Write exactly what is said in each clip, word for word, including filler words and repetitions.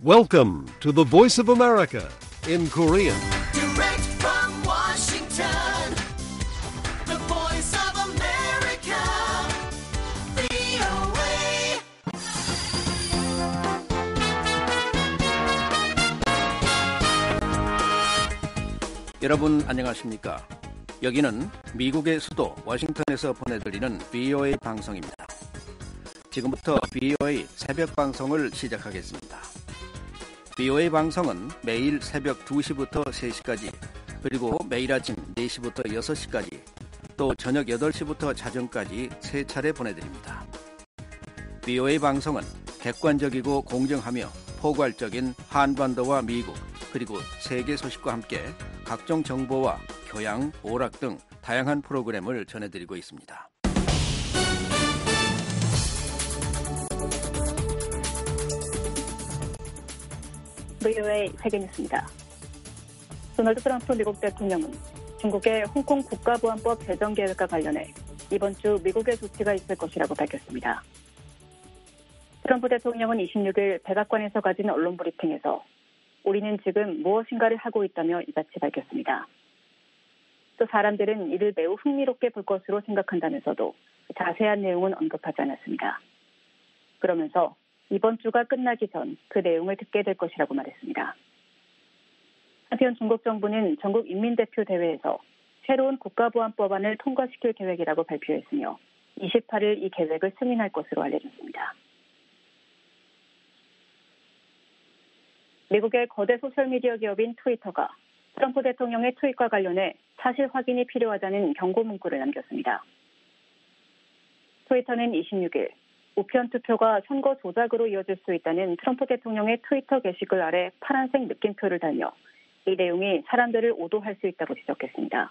Welcome to the Voice of America in Korean. Direct from Washington, the Voice of America, 브이오에이. 여러분 안녕하십니까? 여기는 미국의 수도 워싱턴에서 보내드리는 브이오에이 방송입니다. 지금부터 브이오에이 새벽 방송을 시작하겠습니다. 브이오에이 방송은 매일 새벽 두 시부터 세 시까지, 그리고 매일 아침 네 시부터 여섯 시까지, 또 저녁 여덟 시부터 자정까지 세 차례 보내드립니다. 브이오에이 방송은 객관적이고 공정하며 포괄적인 한반도와 미국, 그리고 세계 소식과 함께 각종 정보와 교양, 오락 등 다양한 프로그램을 전해드리고 있습니다. 브이오에이 세계뉴스입니다. 도널드 트럼프 미국 대통령은 중국의 홍콩 국가보안법 제정 계획과 관련해 이번 주 미국의 조치가 있을 것이라고 밝혔습니다. 트럼프 대통령은 이십육 일 백악관에서 가진 언론 브리핑에서 우리는 지금 무엇인가를 하고 있다며 이같이 밝혔습니다. 또 사람들은 이를 매우 흥미롭게 볼 것으로 생각한다면서도 자세한 내용은 언급하지 않았습니다. 그러면서 이번 주가 끝나기 전 그 내용을 듣게 될 것이라고 말했습니다. 한편 중국 정부는 전국 인민대표대회에서 새로운 국가보안법안을 통과시킬 계획이라고 발표했으며 이십팔 일 이 계획을 승인할 것으로 알려졌습니다. 미국의 거대 소셜미디어 기업인 트위터가 트럼프 대통령의 트윗과 관련해 사실 확인이 필요하다는 경고 문구를 남겼습니다. 트위터는 이십육 일 우편 투표가 선거 조작으로 이어질 수 있다는 트럼프 대통령의 트위터 게시글 아래 파란색 느낌표를 달며 이 내용이 사람들을 오도할 수 있다고 지적했습니다.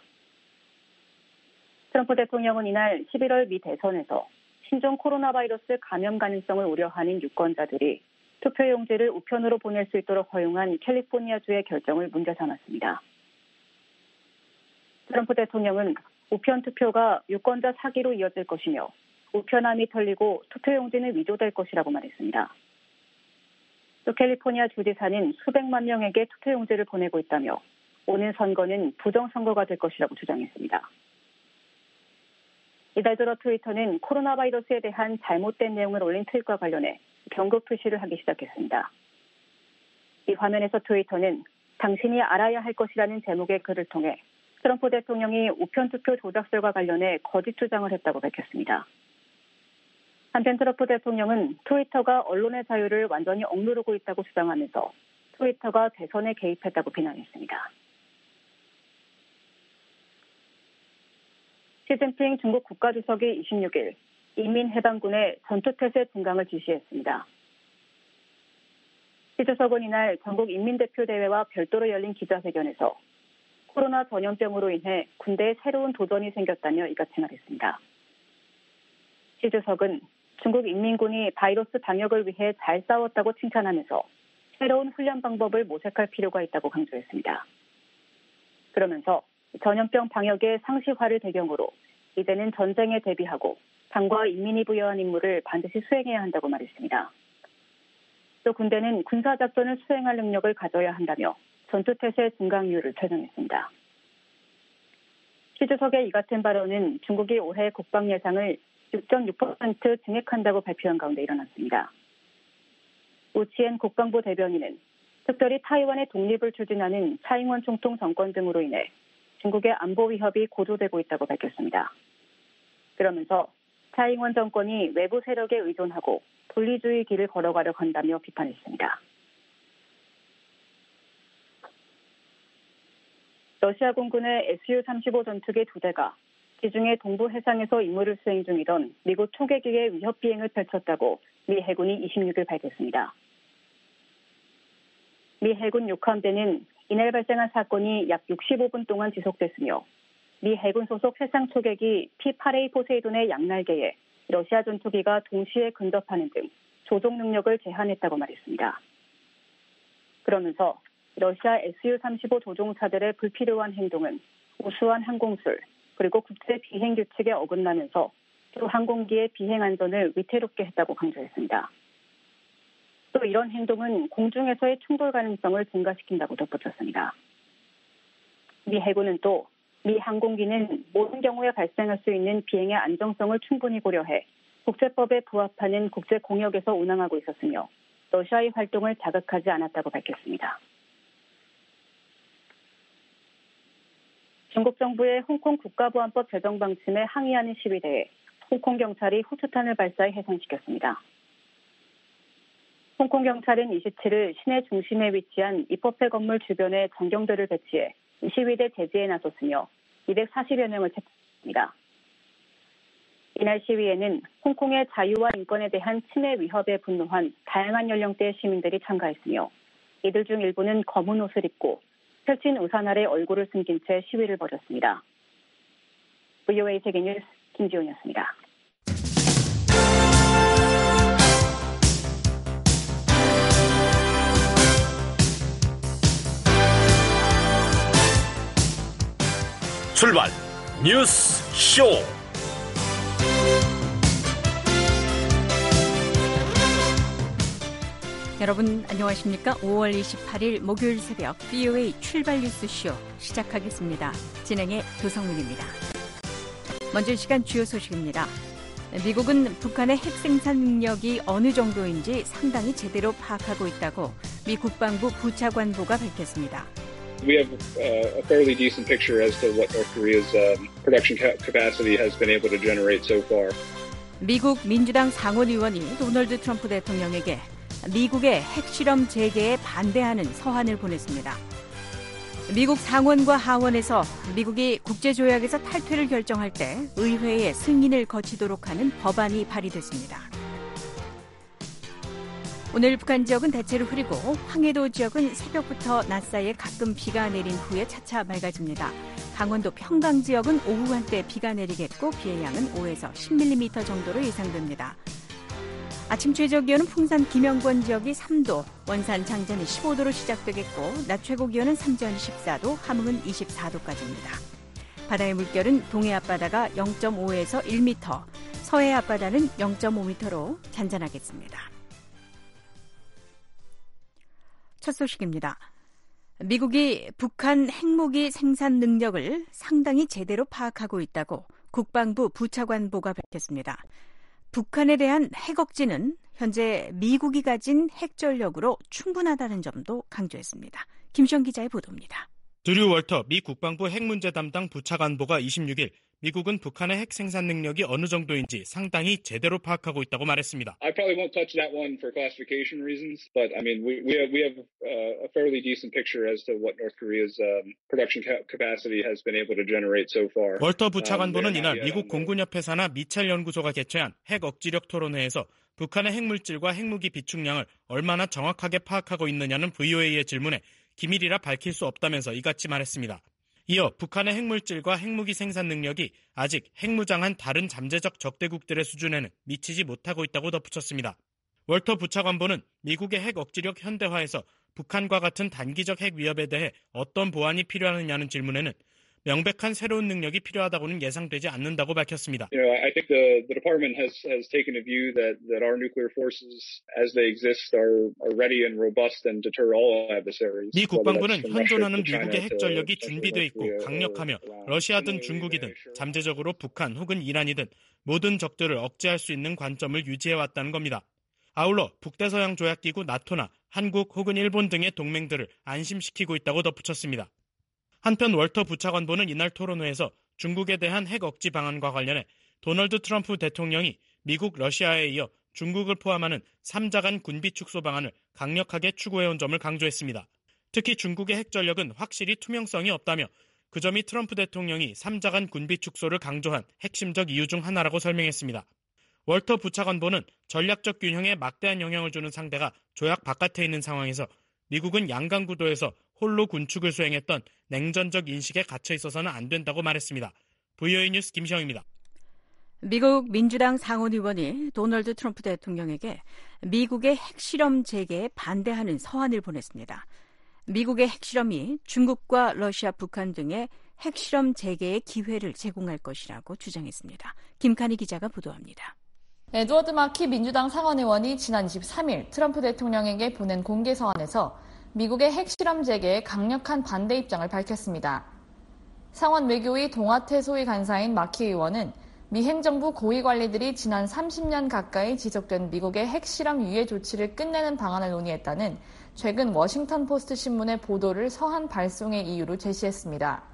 트럼프 대통령은 이날 십일월 미 대선에서 신종 코로나 바이러스 감염 가능성을 우려하는 유권자들이 투표용지를 우편으로 보낼 수 있도록 허용한 캘리포니아주의 결정을 문제 삼았습니다. 트럼프 대통령은 우편 투표가 유권자 사기로 이어질 것이며 우편함이 털리고 투표용지는 위조될 것이라고 말했습니다. 또 캘리포니아 주지사는 수백만 명에게 투표용지를 보내고 있다며 오는 선거는 부정선거가 될 것이라고 주장했습니다. 이달 들어 트위터는 코로나 바이러스에 대한 잘못된 내용을 올린 트윗과 관련해 경고 표시를 하기 시작했습니다. 이 화면에서 트위터는 당신이 알아야 할 것이라는 제목의 글을 통해 트럼프 대통령이 우편 투표 조작설과 관련해 거짓 주장을 했다고 밝혔습니다. 한편 트럼프 대통령은 트위터가 언론의 자유를 완전히 억누르고 있다고 주장하면서 트위터가 대선에 개입했다고 비난했습니다. 시진핑 중국 국가주석이 이십육 일 인민해방군의 전투태세 증강을 지시했습니다. 시 주석은 이날 전국 인민대표대회와 별도로 열린 기자회견에서 코로나 전염병으로 인해 군대에 새로운 도전이 생겼다며 이같이 말했습니다. 시 주석은 중국 인민군이 바이러스 방역을 위해 잘 싸웠다고 칭찬하면서 새로운 훈련 방법을 모색할 필요가 있다고 강조했습니다. 그러면서 전염병 방역의 상시화를 배경으로 이제는 전쟁에 대비하고 당과 인민이 부여한 임무를 반드시 수행해야 한다고 말했습니다. 또 군대는 군사작전을 수행할 능력을 가져야 한다며 전투태세 증강률을 설명했습니다. 시 주석의 이 같은 발언은 중국이 올해 국방 예상을 육 점 육 퍼센트 증액한다고 발표한 가운데 일어났습니다. 우치엔 국방부 대변인은 특별히 타이완의 독립을 추진하는 차잉원 총통 정권 등으로 인해 중국의 안보 위협이 고조되고 있다고 밝혔습니다. 그러면서 차잉원 정권이 외부 세력에 의존하고 분리주의 길을 걸어가려 한다며 비판했습니다. 러시아 공군의 에스유 삼십오 전투기 두 대가 기중의 동부 해상에서 임무를 수행 중이던 미국 초계기의 위협 비행을 펼쳤다고 미 해군이 이십육 일 밝혔습니다. 미 해군 육 함대는 이날 발생한 사건이 약 육십오 분 동안 지속됐으며 미 해군 소속 해상 초계기 피 팔 에이 포세이돈의 양날개에 러시아 전투기가 동시에 근접하는 등 조종 능력을 제한했다고 말했습니다. 그러면서 러시아 에스유 삼십오 조종사들의 불필요한 행동은 우수한 항공술 그리고 국제 비행 규칙에 어긋나면서 또 항공기의 비행 안전을 위태롭게 했다고 강조했습니다. 또 이런 행동은 공중에서의 충돌 가능성을 증가시킨다고 덧붙였습니다. 미 해군은 또 미 항공기는 모든 경우에 발생할 수 있는 비행의 안정성을 충분히 고려해 국제법에 부합하는 국제 공역에서 운항하고 있었으며 러시아의 활동을 자극하지 않았다고 밝혔습니다. 중국 정부의 홍콩 국가보안법 제정 방침에 항의하는 시위대에 홍콩 경찰이 호투탄을 발사해 해산시켰습니다. 홍콩 경찰은 이십칠일 시내 중심에 위치한 입법회 건물 주변에 전경들을 배치해 시위대 제지에 나섰으며 이백사십여 명을 체포했습니다. 이날 시위에는 홍콩의 자유와 인권에 대한 침해 위협에 분노한 다양한 연령대의 시민들이 참가했으며 이들 중 일부는 검은 옷을 입고 펼친 우산 아래 얼굴을 숨긴 채 시위를 벌였습니다. 브이오에이 세계뉴스 김지훈이었습니다. 출발 뉴스 쇼. 여러분 안녕하십니까? 오월 이십팔일 목요일 새벽 브이오에이 출발 뉴스 쇼 시작하겠습니다. 진행의 도성민입니다. 먼저 이 시간 주요 소식입니다. 미국은 북한의 핵 생산 능력이 어느 정도인지 상당히 제대로 파악하고 있다고 미 국방부 부차관보가 밝혔습니다. We have uh, a fairly decent picture as to what North Korea's um, production ca- capacity has been able to generate so far. 미국 민주당 상원의원이 도널드 트럼프 대통령에게 미국의 핵실험 재개에 반대하는 서한을 보냈습니다. 미국 상원과 하원에서 미국이 국제조약에서 탈퇴를 결정할 때 의회의 승인을 거치도록 하는 법안이 발의됐습니다. 오늘 북한 지역은 대체로 흐리고 황해도 지역은 새벽부터 낮 사이에 가끔 비가 내린 후에 차차 맑아집니다. 강원도 평강 지역은 오후 한때 비가 내리겠고 비의 양은 오에서 십 밀리미터 정도로 예상됩니다. 아침 최저기온은 풍산 김영권 지역이 삼도, 원산 장전이 십오도로 시작되겠고 낮 최고기온은 삼전이 십사도, 함흥은 이십사도까지입니다. 바다의 물결은 동해 앞바다가 영점오에서 일 미터, 서해 앞바다는 영점오 미터로 잔잔하겠습니다. 첫 소식입니다. 미국이 북한 핵무기 생산 능력을 상당히 제대로 파악하고 있다고 국방부 부차관보가 밝혔습니다. 북한에 대한 핵 억지는 현재 미국이 가진 핵 전력으로 충분하다는 점도 강조했습니다. 김시영 기자의 보도입니다. 드류 월터 미 국방부 핵 문제 담당 부차관보가 이십육일 미국은 북한의 핵 생산 능력이 어느 정도인지 상당히 제대로 파악하고 있다고 말했습니다. I probably won't touch that one for classification reasons, but I mean we we have we have uh, a fairly decent picture as to what North Korea's um, production ca- capacity has been able to generate so far. 월터 부차관보는 이날 미국 공군협회사나 미첼 연구소가 개최한 핵 억지력 토론회에서 북한의 핵물질과 핵무기 비축량을 얼마나 정확하게 파악하고 있느냐는 브이오에이의 질문에 기밀이라 밝힐 수 없다면서 이같이 말했습니다. 이어 북한의 핵물질과 핵무기 생산 능력이 아직 핵무장한 다른 잠재적 적대국들의 수준에는 미치지 못하고 있다고 덧붙였습니다. 월터 부차관보는 미국의 핵 억지력 현대화에서 북한과 같은 단기적 핵 위협에 대해 어떤 보완이 필요하느냐는 질문에는 명백한 새로운 능력이 필요하다고는 예상되지 않는다고 밝혔습니다. You know, I think the the department has has taken a view that that our nuclear forces, as they exist, are are ready and robust and deter all adversaries. 미 국방부는 현존하는 미국의 핵 전력이 준비되어 있고 강력하며 러시아든 중국이든 잠재적으로 북한 혹은 이란이든 모든 적들을 억제할 수 있는 관점을 유지해왔다는 겁니다. 아울러 북대서양 조약기구 나토나 한국 혹은 일본 등의 동맹들을 안심시키고 있다고 덧붙였습니다. 한편 월터 부차관보는 이날 토론회에서 중국에 대한 핵 억지 방안과 관련해 도널드 트럼프 대통령이 미국, 러시아에 이어 중국을 포함하는 삼자 간 군비 축소 방안을 강력하게 추구해온 점을 강조했습니다. 특히 중국의 핵 전력은 확실히 투명성이 없다며 그 점이 트럼프 대통령이 삼자 간 군비 축소를 강조한 핵심적 이유 중 하나라고 설명했습니다. 월터 부차관보는 전략적 균형에 막대한 영향을 주는 상대가 조약 바깥에 있는 상황에서 미국은 양강 구도에서 홀로 군축을 수행했던 냉전적 인식에 갇혀 있어서는 안 된다고 말했습니다. 브이오에이 뉴스 김시영입니다. 미국 민주당 상원의원이 도널드 트럼프 대통령에게 미국의 핵실험 재개에 반대하는 서한을 보냈습니다. 미국의 핵실험이 중국과 러시아, 북한 등의 핵실험 재개의 기회를 제공할 것이라고 주장했습니다. 김칸희 기자가 보도합니다. 에드워드 마키 민주당 상원의원이 지난 이십삼 일 트럼프 대통령에게 보낸 공개 서한에서 미국의 핵실험 재개에 강력한 반대 입장을 밝혔습니다. 상원 외교위 동아태 소위 간사인 마키 의원은 미 행정부 고위 관리들이 지난 삼십 년 가까이 지속된 미국의 핵실험 유예 조치를 끝내는 방안을 논의했다는 최근 워싱턴 포스트 신문의 보도를 서한 발송의 이유로 제시했습니다.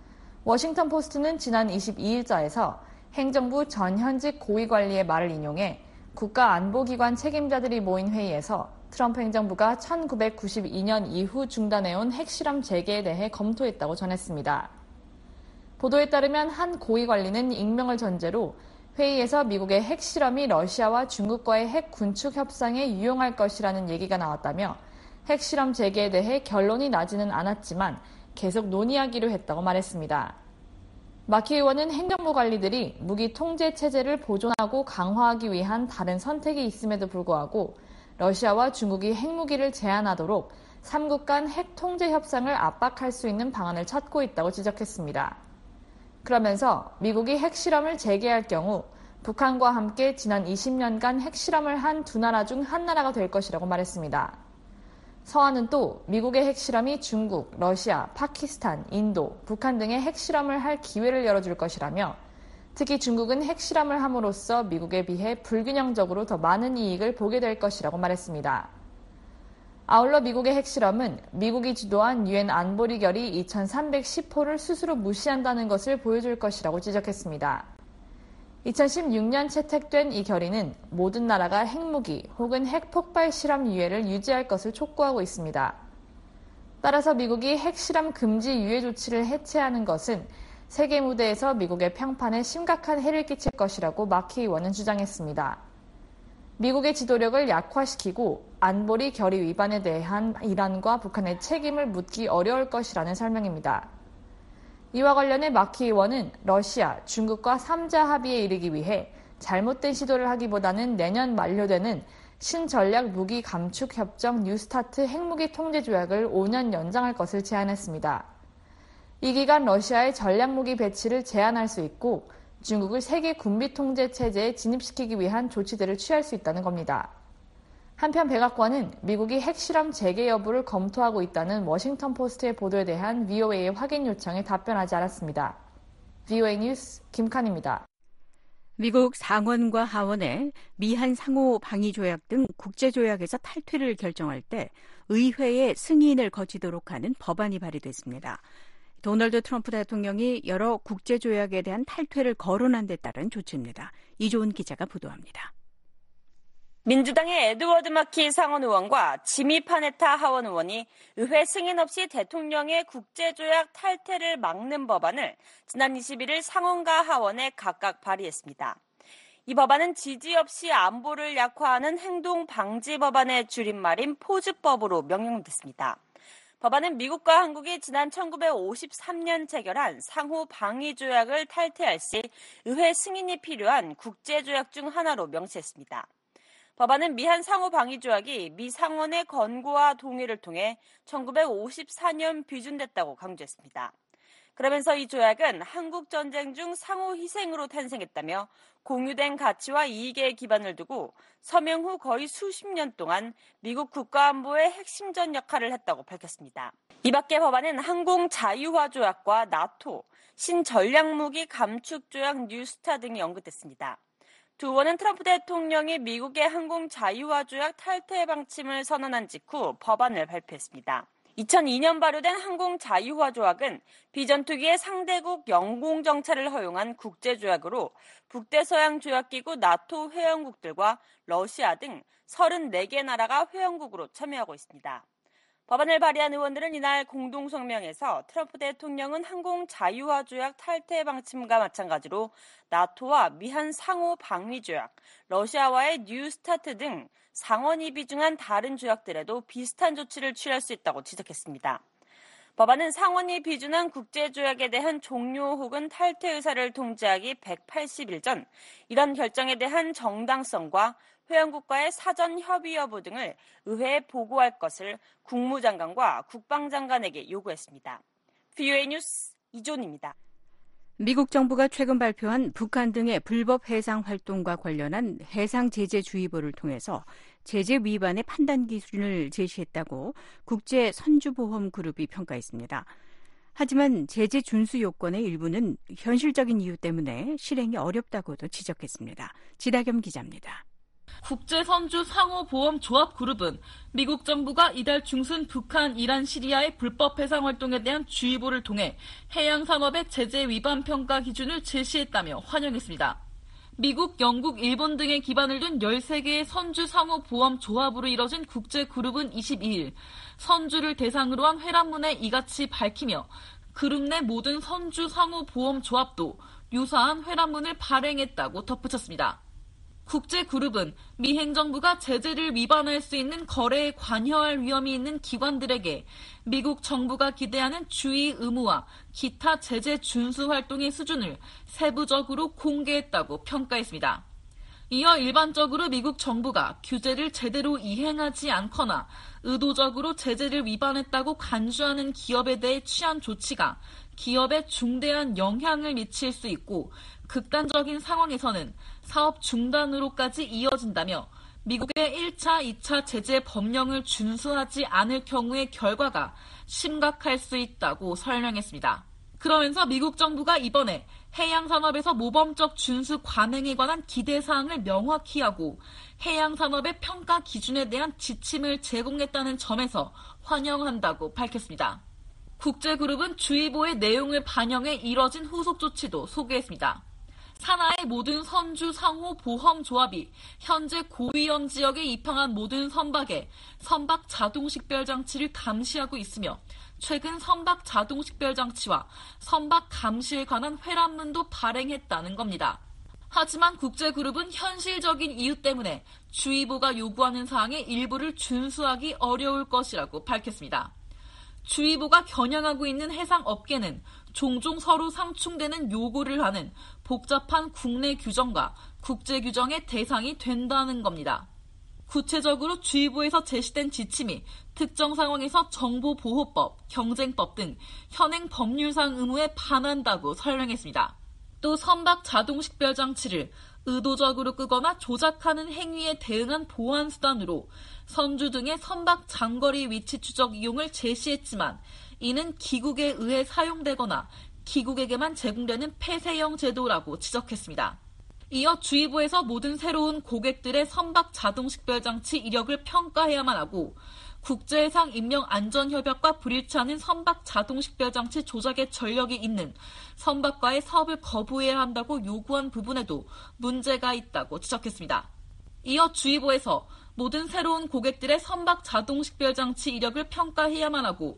워싱턴 포스트는 지난 이십이 일자에서 행정부 전현직 고위 관리의 말을 인용해 국가안보기관 책임자들이 모인 회의에서 트럼프 행정부가 천구백구십이 년 이후 중단해온 핵실험 재개에 대해 검토했다고 전했습니다. 보도에 따르면 한 고위 관리는 익명을 전제로 회의에서 미국의 핵실험이 러시아와 중국과의 핵 군축 협상에 유용할 것이라는 얘기가 나왔다며 핵실험 재개에 대해 결론이 나지는 않았지만 계속 논의하기로 했다고 말했습니다. 마키 의원은 행정부 관리들이 무기 통제 체제를 보존하고 강화하기 위한 다른 선택이 있음에도 불구하고 러시아와 중국이 핵무기를 제한하도록 삼국 간 핵 통제 협상을 압박할 수 있는 방안을 찾고 있다고 지적했습니다. 그러면서 미국이 핵실험을 재개할 경우 북한과 함께 지난 이십 년간 핵실험을 한 두 나라 중 한 나라가 될 것이라고 말했습니다. 서한은 또 미국의 핵실험이 중국, 러시아, 파키스탄, 인도, 북한 등의 핵실험을 할 기회를 열어줄 것이라며 특히 중국은 핵실험을 함으로써 미국에 비해 불균형적으로 더 많은 이익을 보게 될 것이라고 말했습니다. 아울러 미국의 핵실험은 미국이 주도한 유엔 안보리 결의 이천삼백십 호를 스스로 무시한다는 것을 보여줄 것이라고 지적했습니다. 이천십육 년 채택된 이 결의는 모든 나라가 핵무기 혹은 핵폭발 실험 유예를 유지할 것을 촉구하고 있습니다. 따라서 미국이 핵실험 금지 유예 조치를 해체하는 것은 세계 무대에서 미국의 평판에 심각한 해를 끼칠 것이라고 마키 의원은 주장했습니다. 미국의 지도력을 약화시키고 안보리 결의 위반에 대한 이란과 북한의 책임을 묻기 어려울 것이라는 설명입니다. 이와 관련해 마키 의원은 러시아, 중국과 삼자 합의에 이르기 위해 잘못된 시도를 하기보다는 내년 만료되는 신전략 무기 감축 협정 뉴스타트 핵무기 통제 조약을 오 년 연장할 것을 제안했습니다. 이 기간 러시아의 전략무기 배치를 제한할 수 있고 중국을 세계 군비 통제 체제에 진입시키기 위한 조치들을 취할 수 있다는 겁니다. 한편 백악관은 미국이 핵실험 재개 여부를 검토하고 있다는 워싱턴 포스트의 보도에 대한 브이오에이의 확인 요청에 답변하지 않았습니다. 브이오에이 뉴스 김칸입니다. 미국 상원과 하원에 미한 상호 방위 조약 등 국제 조약에서 탈퇴를 결정할 때 의회의 승인을 거치도록 하는 법안이 발의됐습니다. 도널드 트럼프 대통령이 여러 국제 조약에 대한 탈퇴를 거론한 데 따른 조치입니다. 이조은 기자가 보도합니다. 민주당의 에드워드 마키 상원 의원과 지미 파네타 하원 의원이 의회 승인 없이 대통령의 국제조약 탈퇴를 막는 법안을 지난 이십일 일 상원과 하원에 각각 발의했습니다. 이 법안은 지지 없이 안보를 약화하는 행동 방지 법안의 줄임말인 포즈법으로 명명됐습니다. 법안은 미국과 한국이 지난 천구백오십삼 년 체결한 상호 방위 조약을 탈퇴할 시 의회 승인이 필요한 국제조약 중 하나로 명시했습니다. 법안은 미한 상호 방위 조약이 미 상원의 권고와 동의를 통해 천구백오십사 년 비준됐다고 강조했습니다. 그러면서 이 조약은 한국 전쟁 중 상호 희생으로 탄생했다며 공유된 가치와 이익에 기반을 두고 서명 후 거의 수십 년 동안 미국 국가안보의 핵심전 역할을 했다고 밝혔습니다. 이 밖에 법안은 항공 자유화 조약과 나토, 신전략무기 감축 조약 뉴스타 등이 언급됐습니다. 두 의원은 트럼프 대통령이 미국의 항공 자유화 조약 탈퇴 방침을 선언한 직후 법안을 발표했습니다. 이천이 년 발효된 항공 자유화 조약은 비전투기의 상대국 영공 정찰을 허용한 국제조약으로 북대서양 조약기구 나토 회원국들과 러시아 등 서른네 개 나라가 회원국으로 참여하고 있습니다. 법안을 발의한 의원들은 이날 공동성명에서 트럼프 대통령은 항공 자유화 조약 탈퇴 방침과 마찬가지로 나토와 미한 상호 방위 조약, 러시아와의 뉴스타트 등 상원이 비중한 다른 조약들에도 비슷한 조치를 취할 수 있다고 지적했습니다. 법안은 상원이 비준한 국제조약에 대한 종료 혹은 탈퇴 의사를 통지하기 백팔십 일 전 이런 결정에 대한 정당성과 회원국과의 사전 협의 여부 등을 의회에 보고할 것을 국무장관과 국방장관에게 요구했습니다. 브이오에이 뉴스 이존입니다. 미국 정부가 최근 발표한 북한 등의 불법 해상 활동과 관련한 해상 제재 주의보를 통해서 제재 위반의 판단 기준을 제시했다고 국제 선주보험 그룹이 평가했습니다. 하지만 제재 준수 요건의 일부는 현실적인 이유 때문에 실행이 어렵다고도 지적했습니다. 지다겸 기자입니다. 국제선주 상호보험조합그룹은 미국 정부가 이달 중순 북한, 이란, 시리아의 불법 해상 활동에 대한 주의보를 통해 해양산업의 제재 위반 평가 기준을 제시했다며 환영했습니다. 미국, 영국, 일본 등에 기반을 둔 열세 개의 선주 상호보험조합으로 이뤄진 국제그룹은 이십이일 선주를 대상으로 한 회람문에 이같이 밝히며 그룹 내 모든 선주 상호보험조합도 유사한 회람문을 발행했다고 덧붙였습니다. 국제그룹은 미 행정부가 제재를 위반할 수 있는 거래에 관여할 위험이 있는 기관들에게 미국 정부가 기대하는 주의 의무와 기타 제재 준수 활동의 수준을 세부적으로 공개했다고 평가했습니다. 이어 일반적으로 미국 정부가 규제를 제대로 이행하지 않거나 의도적으로 제재를 위반했다고 간주하는 기업에 대해 취한 조치가 기업에 중대한 영향을 미칠 수 있고 극단적인 상황에서는 사업 중단으로까지 이어진다며 미국의 일 차, 이 차 제재 법령을 준수하지 않을 경우의 결과가 심각할 수 있다고 설명했습니다. 그러면서 미국 정부가 이번에 해양산업에서 모범적 준수 관행에 관한 기대사항을 명확히 하고 해양산업의 평가 기준에 대한 지침을 제공했다는 점에서 환영한다고 밝혔습니다. 국제그룹은 주의보의 내용을 반영해 이뤄진 후속 조치도 소개했습니다. 산하의 모든 선주 상호 보험 조합이 현재 고위험 지역에 입항한 모든 선박에 선박 자동 식별 장치를 감시하고 있으며 최근 선박 자동 식별 장치와 선박 감시에 관한 회람문도 발행했다는 겁니다. 하지만 국제그룹은 현실적인 이유 때문에 주의보가 요구하는 사항의 일부를 준수하기 어려울 것이라고 밝혔습니다. 주의보가 겨냥하고 있는 해상업계는 종종 서로 상충되는 요구를 하는 복잡한 국내 규정과 국제 규정의 대상이 된다는 겁니다. 구체적으로 주의보에서 제시된 지침이 특정 상황에서 정보보호법, 경쟁법 등 현행 법률상 의무에 반한다고 설명했습니다. 또 선박 자동 식별 장치를 의도적으로 끄거나 조작하는 행위에 대응한 보안 수단으로 선주 등의 선박 장거리 위치 추적 이용을 제시했지만 이는 기국에 의해 사용되거나 기국에게만 제공되는 폐쇄형 제도라고 지적했습니다. 이어 주의보에서 모든 새로운 고객들의 선박 자동 식별 장치 이력을 평가해야만 하고 국제해상인명안전협약과 불일치하는 선박 자동 식별 장치 조작의 전력이 있는 선박과의 사업을 거부해야 한다고 요구한 부분에도 문제가 있다고 지적했습니다. 이어 주의보에서 모든 새로운 고객들의 선박 자동 식별 장치 이력을 평가해야만 하고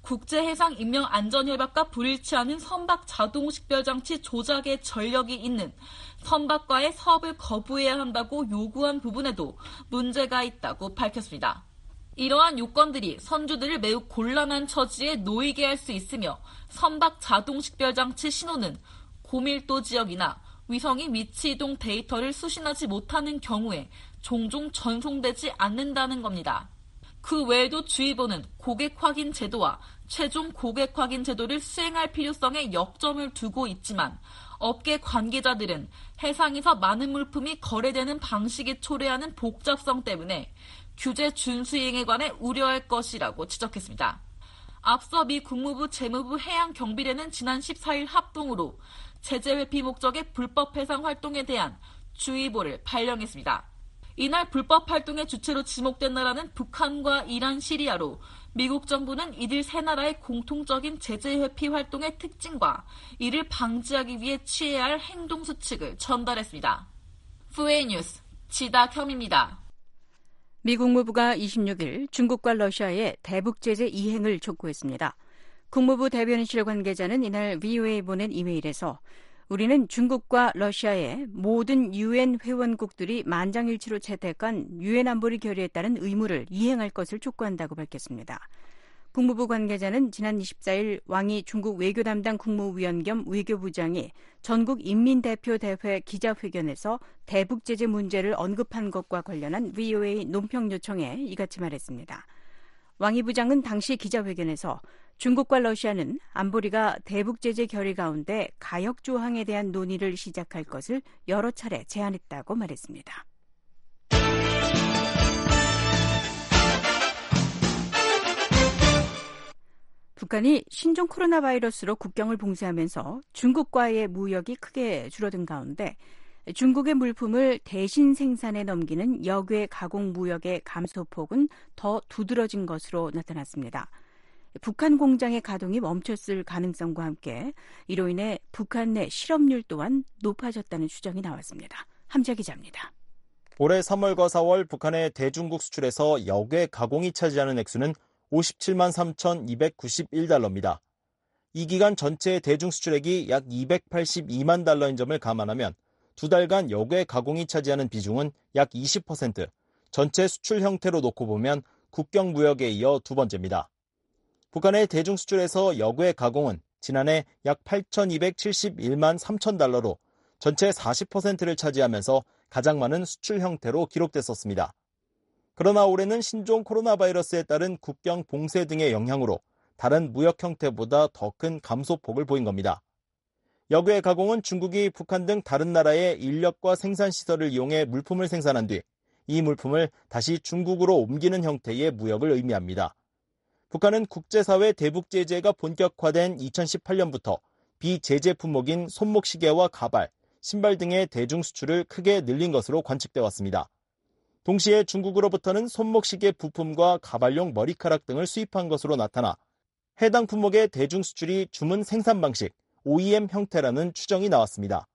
국제해상인명안전협약과 불일치하는 선박 자동 식별 장치 조작의 전력이 있는 선박과의 사업을 거부해야 한다고 요구한 부분에도 문제가 있다고 밝혔습니다. 이러한 요건들이 선주들을 매우 곤란한 처지에 놓이게 할 수 있으며 선박 자동 식별 장치 신호는 고밀도 지역이나 위성이 위치 이동 데이터를 수신하지 못하는 경우에 종종 전송되지 않는다는 겁니다. 그 외에도 주의보는 고객 확인 제도와 최종 고객 확인 제도를 수행할 필요성에 역점을 두고 있지만 업계 관계자들은 해상에서 많은 물품이 거래되는 방식이 초래하는 복잡성 때문에 규제 준수 이행에 관해 우려할 것이라고 지적했습니다. 앞서 미 국무부 재무부 해양경비대는 지난 십사일 합동으로 제재 회피 목적의 불법 해상 활동에 대한 주의보를 발령했습니다. 이날 불법 활동의 주체로 지목된 나라는 북한과 이란, 시리아로 미국 정부는 이들 세 나라의 공통적인 제재 회피 활동의 특징과 이를 방지하기 위해 취해야 할 행동 수칙을 전달했습니다. 푸에이 뉴스 지다겸입니다. 미 국무부가 이십육일 중국과 러시아의 대북 제재 이행을 촉구했습니다. 국무부 대변인실 관계자는 이날 브이오에이에 보낸 이메일에서 우리는 중국과 러시아의 모든 유엔 회원국들이 만장일치로 채택한 유엔 안보리 결의에 따른 의무를 이행할 것을 촉구한다고 밝혔습니다. 국무부 관계자는 지난 이십사일 왕이 중국 외교 담당 국무위원 겸 외교부장이 전국 인민대표대회 기자회견에서 대북 제재 문제를 언급한 것과 관련한 브이오에이 논평 요청에 이같이 말했습니다. 왕 이 부장은 당시 기자회견에서 중국과 러시아는 안보리가 대북 제재 결의 가운데 가역 조항에 대한 논의를 시작할 것을 여러 차례 제안했다고 말했습니다. 북한이 신종 코로나 바이러스로 국경을 봉쇄하면서 중국과의 무역이 크게 줄어든 가운데 중국의 물품을 대신 생산에 넘기는 역외 가공 무역의 감소폭은 더 두드러진 것으로 나타났습니다. 북한 공장의 가동이 멈췄을 가능성과 함께 이로 인해 북한 내 실업률 또한 높아졌다는 추정이 나왔습니다. 함재 기자입니다. 올해 삼월과 사월 북한의 대중국 수출에서 역외 가공이 차지하는 액수는 오십칠만 삼천이백구십일 달러입니다. 이 기간 전체 대중 수출액이 약 이백팔십이만 달러인 점을 감안하면 두 달간 역외 가공이 차지하는 비중은 약 이십 퍼센트, 전체 수출 형태로 놓고 보면 국경 무역에 이어 두 번째입니다. 북한의 대중 수출에서 역외 가공은 지난해 약 팔천이백칠십일만 삼천 달러로 전체 사십 퍼센트를 차지하면서 가장 많은 수출 형태로 기록됐었습니다. 그러나 올해는 신종 코로나 바이러스에 따른 국경 봉쇄 등의 영향으로 다른 무역 형태보다 더 큰 감소폭을 보인 겁니다. 역외 가공은 중국이 북한 등 다른 나라의 인력과 생산시설을 이용해 물품을 생산한 뒤 이 물품을 다시 중국으로 옮기는 형태의 무역을 의미합니다. 북한은 국제사회 대북 제재가 본격화된 이천십팔 년부터 비제재 품목인 손목시계와 가발, 신발 등의 대중 수출을 크게 늘린 것으로 관측돼 왔습니다. 동시에 중국으로부터는 손목시계 부품과 가발용 머리카락 등을 수입한 것으로 나타나 해당 품목의 대중 수출이 주문 생산 방식, 오이엠 형태라는 추정이 나왔습니다.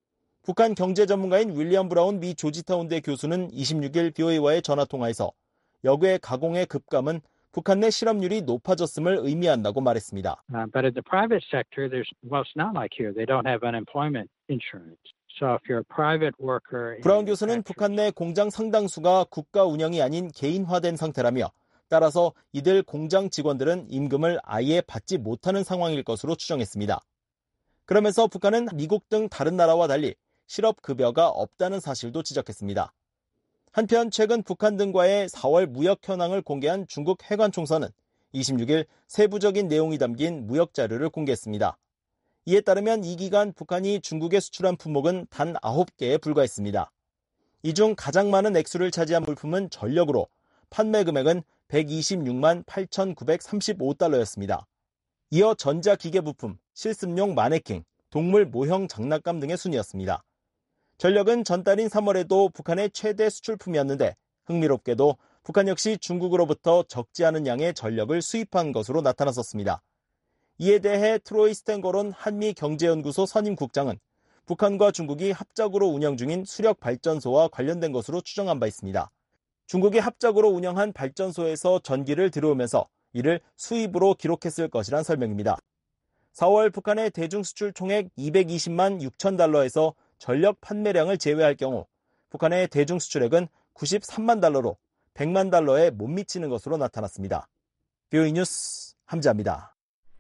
북한 경제 전문가인 윌리엄 브라운 미 조지타운대 교수는 이십육 일 브이오에이와의 전화통화에서 역외 가공의 급감은 북한 내 실업률이 높아졌음을 의미한다고 말했습니다. Uh, but in the private sector, there's well, it's not like here. They don't have unemployment insurance. So if you're a private worker, 브라운 교수는 북한 내 공장 상당수가 국가 운영이 아닌 개인화된 상태라며 따라서 이들 공장 직원들은 임금을 아예 받지 못하는 상황일 것으로 추정했습니다. 그러면서 북한은 미국 등 다른 나라와 달리 실업급여가 없다는 사실도 지적했습니다. 한편 최근 북한 등과의 사월 무역 현황을 공개한 중국 해관총서는 이십육 일 세부적인 내용이 담긴 무역 자료를 공개했습니다. 이에 따르면 이 기간 북한이 중국에 수출한 품목은 단 아홉 개에 불과했습니다. 이 중 가장 많은 액수를 차지한 물품은 전력으로 판매 금액은 백이십육만 팔천구백삼십오 달러였습니다. 이어 전자기계 부품, 실습용 마네킹, 동물 모형 장난감 등의 순이었습니다. 전력은 전달인 삼월에도 북한의 최대 수출품이었는데 흥미롭게도 북한 역시 중국으로부터 적지 않은 양의 전력을 수입한 것으로 나타났었습니다. 이에 대해 트로이 스탠거론 한미경제연구소 선임국장은 북한과 중국이 합작으로 운영 중인 수력발전소와 관련된 것으로 추정한 바 있습니다. 중국이 합작으로 운영한 발전소에서 전기를 들여오면서 이를 수입으로 기록했을 것이란 설명입니다. 사월 북한의 대중수출 총액 이백이십만 육천 달러에서 전력 판매량을 제외할 경우 북한의 대중수출액은 구십삼만 달러로 백만 달러에 못 미치는 것으로 나타났습니다. 브이오에이 뉴스 함재합니다.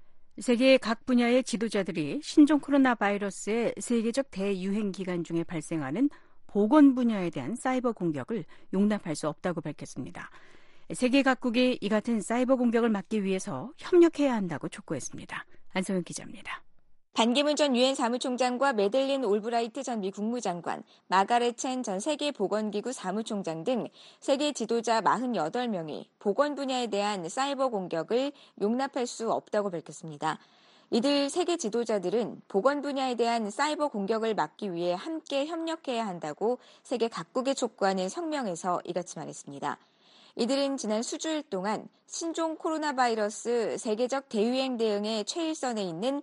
세계 각 분야의 지도자들이 신종 코로나 바이러스의 세계적 대유행 기간 중에 발생하는 보건 분야에 대한 사이버 공격을 용납할 수 없다고 밝혔습니다. 세계 각국이 이 같은 사이버 공격을 막기 위해서 협력해야 한다고 촉구했습니다. 안성은 기자입니다. 반기문 전 유엔 사무총장과 매들린 올브라이트 전 미 국무장관, 마가렛 첸 전 세계보건기구 사무총장 등 세계 지도자 사십팔 명이 보건 분야에 대한 사이버 공격을 용납할 수 없다고 밝혔습니다. 이들 세계 지도자들은 보건 분야에 대한 사이버 공격을 막기 위해 함께 협력해야 한다고 세계 각국에 촉구하는 성명에서 이같이 말했습니다. 이들은 지난 수주일 동안 신종 코로나 바이러스 세계적 대유행 대응의 최일선에 있는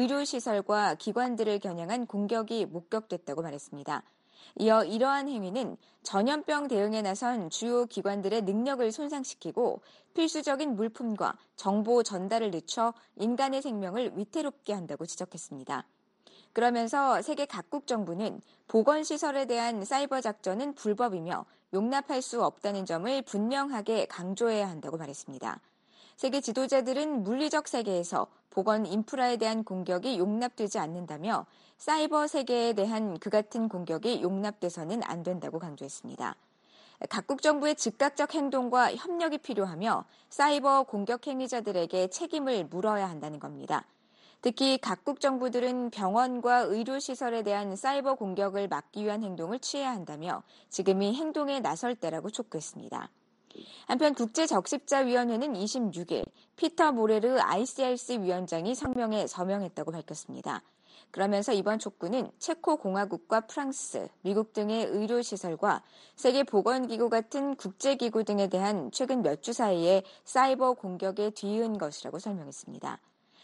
의료시설과 기관들을 겨냥한 공격이 목격됐다고 말했습니다. 이어 이러한 행위는 전염병 대응에 나선 주요 기관들의 능력을 손상시키고 필수적인 물품과 정보 전달을 늦춰 인간의 생명을 위태롭게 한다고 지적했습니다. 그러면서 세계 각국 정부는 보건시설에 대한 사이버 작전은 불법이며 용납할 수 없다는 점을 분명하게 강조해야 한다고 말했습니다. 세계 지도자들은 물리적 세계에서 보건 인프라에 대한 공격이 용납되지 않는다며 사이버 세계에 대한 그 같은 공격이 용납돼서는 안 된다고 강조했습니다. 각국 정부의 즉각적 행동과 협력이 필요하며 사이버 공격 행위자들에게 책임을 물어야 한다는 겁니다. 특히 각국 정부들은 병원과 의료시설에 대한 사이버 공격을 막기 위한 행동을 취해야 한다며 지금이 행동에 나설 때라고 촉구했습니다. 한편 국제적십자위원회는 이십육 일 피터 모레르 아이씨알씨 위원장이 성명에 서명했다고 밝혔습니다. 그러면서 이번 촉구는 체코공화국과 프랑스, 미국 등의 의료시설과 세계보건기구 같은 국제기구 등에 대한 최근 몇 주 사이에 사이버 공격에 뒤이은 것이라고 설명했습니다.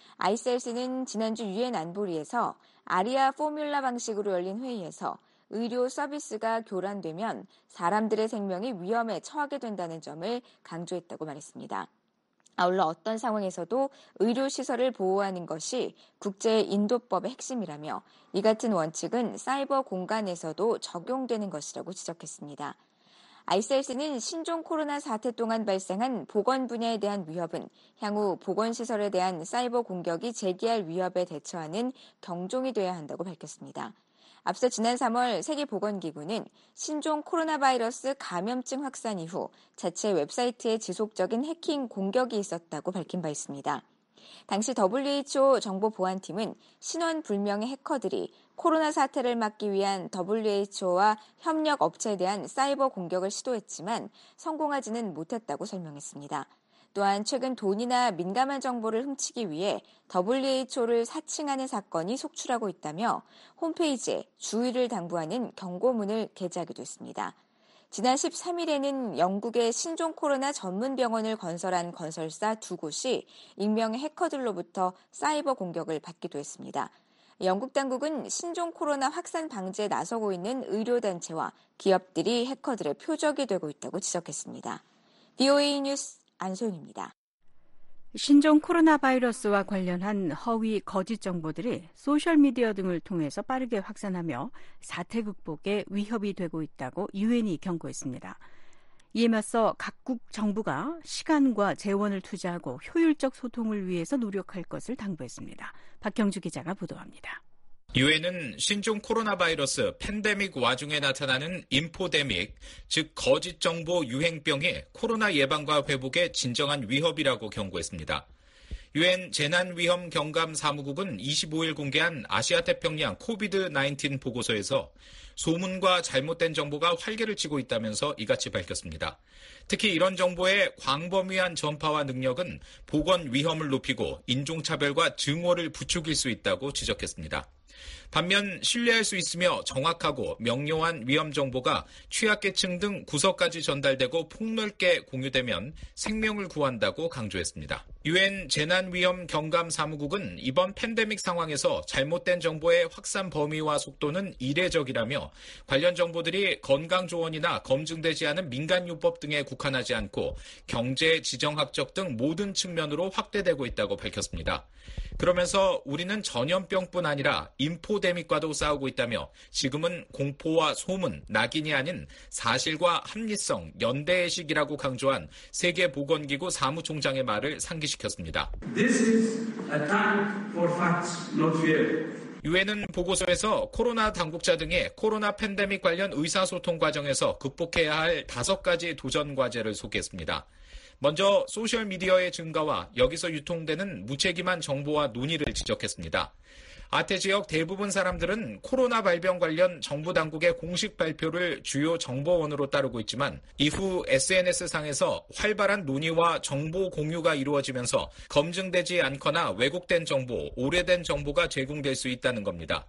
아이씨알씨는 지난주 유엔 안보리에서 아리아 포뮬라 방식으로 열린 회의에서 의료 서비스가 교란되면 사람들의 생명이 위험에 처하게 된다는 점을 강조했다고 말했습니다. 아울러 어떤 상황에서도 의료시설을 보호하는 것이 국제인도법의 핵심이라며 이 같은 원칙은 사이버 공간에서도 적용되는 것이라고 지적했습니다. 아이씨알씨는 신종 코로나 사태 동안 발생한 보건 분야에 대한 위협은 향후 보건시설에 대한 사이버 공격이 제기할 위협에 대처하는 경종이 돼야 한다고 밝혔습니다. 앞서 지난 삼월 세계보건기구는 신종 코로나 바이러스 감염증 확산 이후 자체 웹사이트에 지속적인 해킹 공격이 있었다고 밝힌 바 있습니다. 당시 더블유에이치오 정보보안팀은 신원 불명의 해커들이 코로나 사태를 막기 위한 더블유에이치오와 협력 업체에 대한 사이버 공격을 시도했지만 성공하지는 못했다고 설명했습니다. 또한 최근 돈이나 민감한 정보를 훔치기 위해 더블유에이치오를 사칭하는 사건이 속출하고 있다며 홈페이지에 주의를 당부하는 경고문을 게재하기도 했습니다. 지난 십삼 일에는 영국의 신종 코로나 전문 병원을 건설한 건설사 두 곳이 익명의 해커들로부터 사이버 공격을 받기도 했습니다. 영국 당국은 신종 코로나 확산 방지에 나서고 있는 의료단체와 기업들이 해커들의 표적이 되고 있다고 지적했습니다. 브이오에이 뉴스 안소영입니다. 신종 코로나 바이러스와 관련한 허위 거짓 정보들이 소셜미디어 등을 통해서 빠르게 확산하며 사태 극복에 위협이 되고 있다고 유엔이 경고했습니다. 이에 맞서 각국 정부가 시간과 재원을 투자하고 효율적 소통을 위해서 노력할 것을 당부했습니다. 박경주 기자가 보도합니다. 유엔은 신종 코로나 바이러스 팬데믹 와중에 나타나는 인포데믹, 즉 거짓 정보 유행병이 코로나 예방과 회복에 진정한 위협이라고 경고했습니다. 유엔 재난위험 경감 사무국은 이십오 일 공개한 아시아태평양 코비드 나인틴 보고서에서 소문과 잘못된 정보가 활개를 치고 있다면서 이같이 밝혔습니다. 특히 이런 정보의 광범위한 전파와 능력은 보건 위험을 높이고 인종차별과 증오를 부추길 수 있다고 지적했습니다. 반면 신뢰할 수 있으며 정확하고 명료한 위험 정보가 취약계층 등 구석까지 전달되고 폭넓게 공유되면 생명을 구한다고 강조했습니다. 유엔 재난위험 경감 사무국은 이번 팬데믹 상황에서 잘못된 정보의 확산 범위와 속도는 이례적이라며 관련 정보들이 건강조언이나 검증되지 않은 민간요법 등에 국한하지 않고 경제, 지정학적 등 모든 측면으로 확대되고 있다고 밝혔습니다. 그러면서 우리는 전염병뿐 아니라 인포데믹과도 싸우고 있다며 지금은 공포와 소문, 낙인이 아닌 사실과 합리성, 연대의 시기라고 강조한 세계보건기구 사무총장의 말을 상기시켰습니다. This is a time for facts, not fear. 유엔은 보고서에서 코로나 당국자 등의 코로나 팬데믹 관련 의사소통 과정에서 극복해야 할 다섯 가지 도전 과제를 소개했습니다. 먼저 소셜미디어의 증가와 여기서 유통되는 무책임한 정보와 논의를 지적했습니다. 아태 지역 대부분 사람들은 코로나 발병 관련 정부 당국의 공식 발표를 주요 정보원으로 따르고 있지만 이후 에스엔에스상에서 활발한 논의와 정보 공유가 이루어지면서 검증되지 않거나 왜곡된 정보, 오래된 정보가 제공될 수 있다는 겁니다.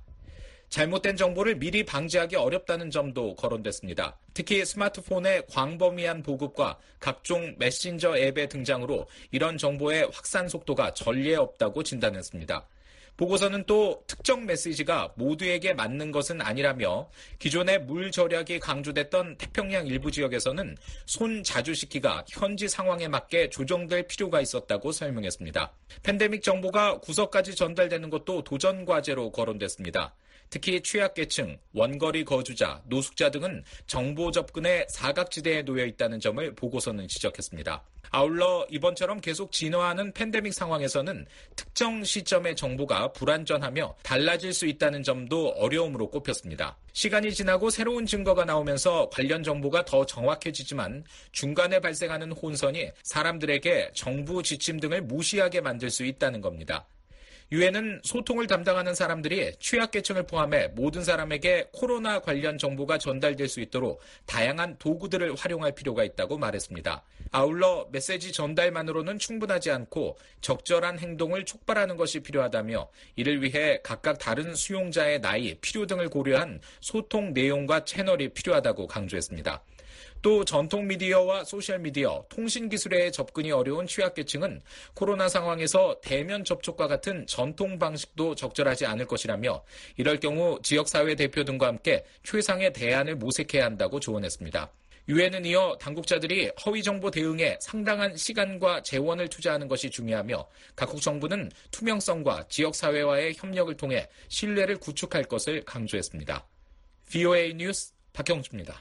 잘못된 정보를 미리 방지하기 어렵다는 점도 거론됐습니다. 특히 스마트폰의 광범위한 보급과 각종 메신저 앱의 등장으로 이런 정보의 확산 속도가 전례 없다고 진단했습니다. 보고서는 또 특정 메시지가 모두에게 맞는 것은 아니라며 기존의 물 절약이 강조됐던 태평양 일부 지역에서는 손 자주 씻기가 현지 상황에 맞게 조정될 필요가 있었다고 설명했습니다. 팬데믹 정보가 구석까지 전달되는 것도 도전 과제로 거론됐습니다. 특히 취약계층, 원거리 거주자, 노숙자 등은 정보 접근에 사각지대에 놓여 있다는 점을 보고서는 지적했습니다. 아울러 이번처럼 계속 진화하는 팬데믹 상황에서는 특정 시점의 정보가 불완전하며 달라질 수 있다는 점도 어려움으로 꼽혔습니다. 시간이 지나고 새로운 증거가 나오면서 관련 정보가 더 정확해지지만 중간에 발생하는 혼선이 사람들에게 정부 지침 등을 무시하게 만들 수 있다는 겁니다. 유엔은 소통을 담당하는 사람들이 취약계층을 포함해 모든 사람에게 코로나 관련 정보가 전달될 수 있도록 다양한 도구들을 활용할 필요가 있다고 말했습니다. 아울러 메시지 전달만으로는 충분하지 않고 적절한 행동을 촉발하는 것이 필요하다며 이를 위해 각각 다른 수용자의 나이, 필요 등을 고려한 소통 내용과 채널이 필요하다고 강조했습니다. 또 전통 미디어와 소셜미디어, 통신기술에 접근이 어려운 취약계층은 코로나 상황에서 대면 접촉과 같은 전통 방식도 적절하지 않을 것이라며 이럴 경우 지역사회 대표 등과 함께 최상의 대안을 모색해야 한다고 조언했습니다. 유엔은 이어 당국자들이 허위정보 대응에 상당한 시간과 재원을 투자하는 것이 중요하며 각국 정부는 투명성과 지역사회와의 협력을 통해 신뢰를 구축할 것을 강조했습니다. 브이오에이 뉴스 박형주입니다.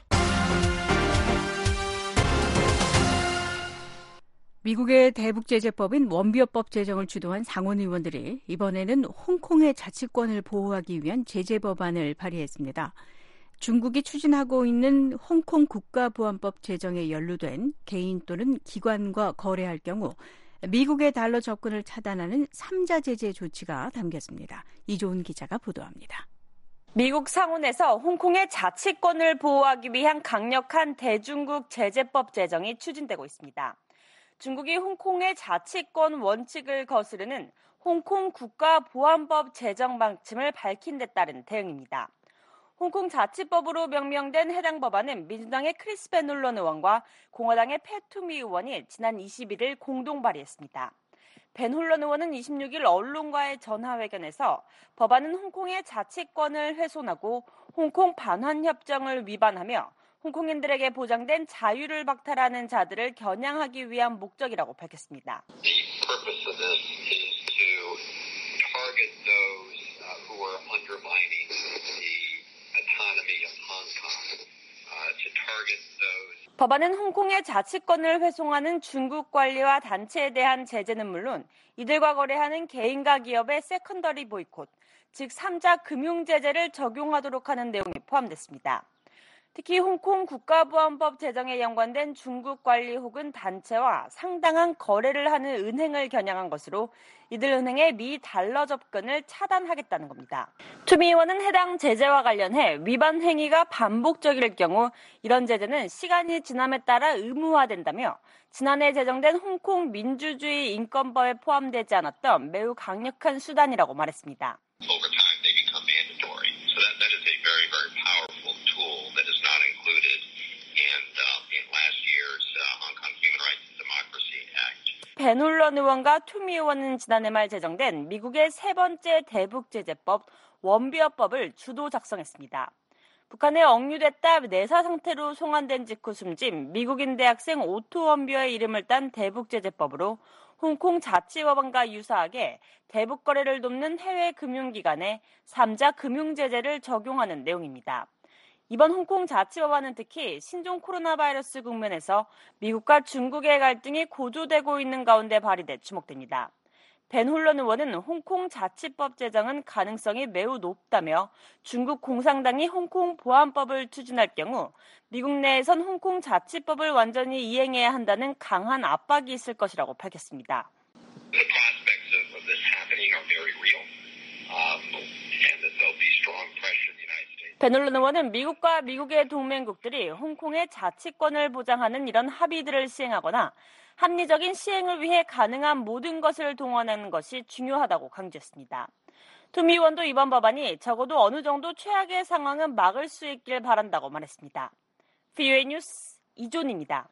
미국의 대북제재법인 원비어법 제정을 주도한 상원의원들이 이번에는 홍콩의 자치권을 보호하기 위한 제재법안을 발의했습니다. 중국이 추진하고 있는 홍콩 국가보안법 제정에 연루된 개인 또는 기관과 거래할 경우 미국의 달러 접근을 차단하는 삼자 제재 조치가 담겼습니다. 이조은 기자가 보도합니다. 미국 상원에서 홍콩의 자치권을 보호하기 위한 강력한 대중국 제재법 제정이 추진되고 있습니다. 중국이 홍콩의 자치권 원칙을 거스르는 홍콩 국가보안법 제정 방침을 밝힌 데 따른 대응입니다. 홍콩 자치법으로 명명된 해당 법안은 민주당의 크리스 베놀런 의원과 공화당의 팻 투미 의원이 지난 이십일일 공동 발의했습니다. 베놀런 의원은 이십육일 언론과의 전화회견에서 법안은 홍콩의 자치권을 훼손하고 홍콩 반환협정을 위반하며 홍콩인들에게 보장된 자유를 박탈하는 자들을 겨냥하기 위한 목적이라고 밝혔습니다. The purpose of this is to target those uh, who are undermining the autonomy of Hong Kong. Uh, to target those. 법안은 홍콩의 자치권을 훼손하는 중국 관리와 단체에 대한 제재는 물론 이들과 거래하는 개인과 기업의 세컨더리 보이콧, 즉 삼자 금융 제재를 적용하도록 하는 내용이 포함됐습니다. 특히 홍콩 국가보안법 제정에 연관된 중국 관리 혹은 단체와 상당한 거래를 하는 은행을 겨냥한 것으로 이들 은행의 미 달러 접근을 차단하겠다는 겁니다. 투미 의원은 해당 제재와 관련해 위반 행위가 반복적일 경우 이런 제재는 시간이 지남에 따라 의무화된다며 지난해 제정된 홍콩 민주주의 인권법에 포함되지 않았던 매우 강력한 수단이라고 말했습니다. Over time they become mandatory. So that, that is a very, very powerful tool that is not included in, uh, in last year's uh, Hong Kong Human Rights and Democracy Act. 베놀런 의원과 투미 의원은 지난해 말 제정된 미국의 세 번째 대북제재법 원비어법을 주도 작성했습니다. 북한에 억류됐다 내사 상태로 송환된 직후 숨진 미국인 대학생 오토 원비어의 이름을 딴 대북제재법으로 홍콩 자치법안과 유사하게 대북 거래를 돕는 해외 금융기관에 삼자 금융 제재를 적용하는 내용입니다. 이번 홍콩 자치법안은 특히 신종 코로나 바이러스 국면에서 미국과 중국의 갈등이 고조되고 있는 가운데 발의돼 주목됩니다. 벤홀런 의원은 홍콩 자치법 제정은 가능성이 매우 높다며 중국 공산당이 홍콩 보안법을 추진할 경우 미국 내에선 홍콩 자치법을 완전히 이행해야 한다는 강한 압박이 있을 것이라고 밝혔습니다. The prospects of, of this happening are very real, um, and that there'll be strong pressure in the United States. 베놀런 의원은 미국과 미국의 동맹국들이 홍콩의 자치권을 보장하는 이런 합의들을 시행하거나 합리적인 시행을 위해 가능한 모든 것을 동원하는 것이 중요하다고 강조했습니다. 투미 의원도 이번 법안이 적어도 어느 정도 최악의 상황은 막을 수 있길 바란다고 말했습니다. 브이오에이 뉴스 이존입니다.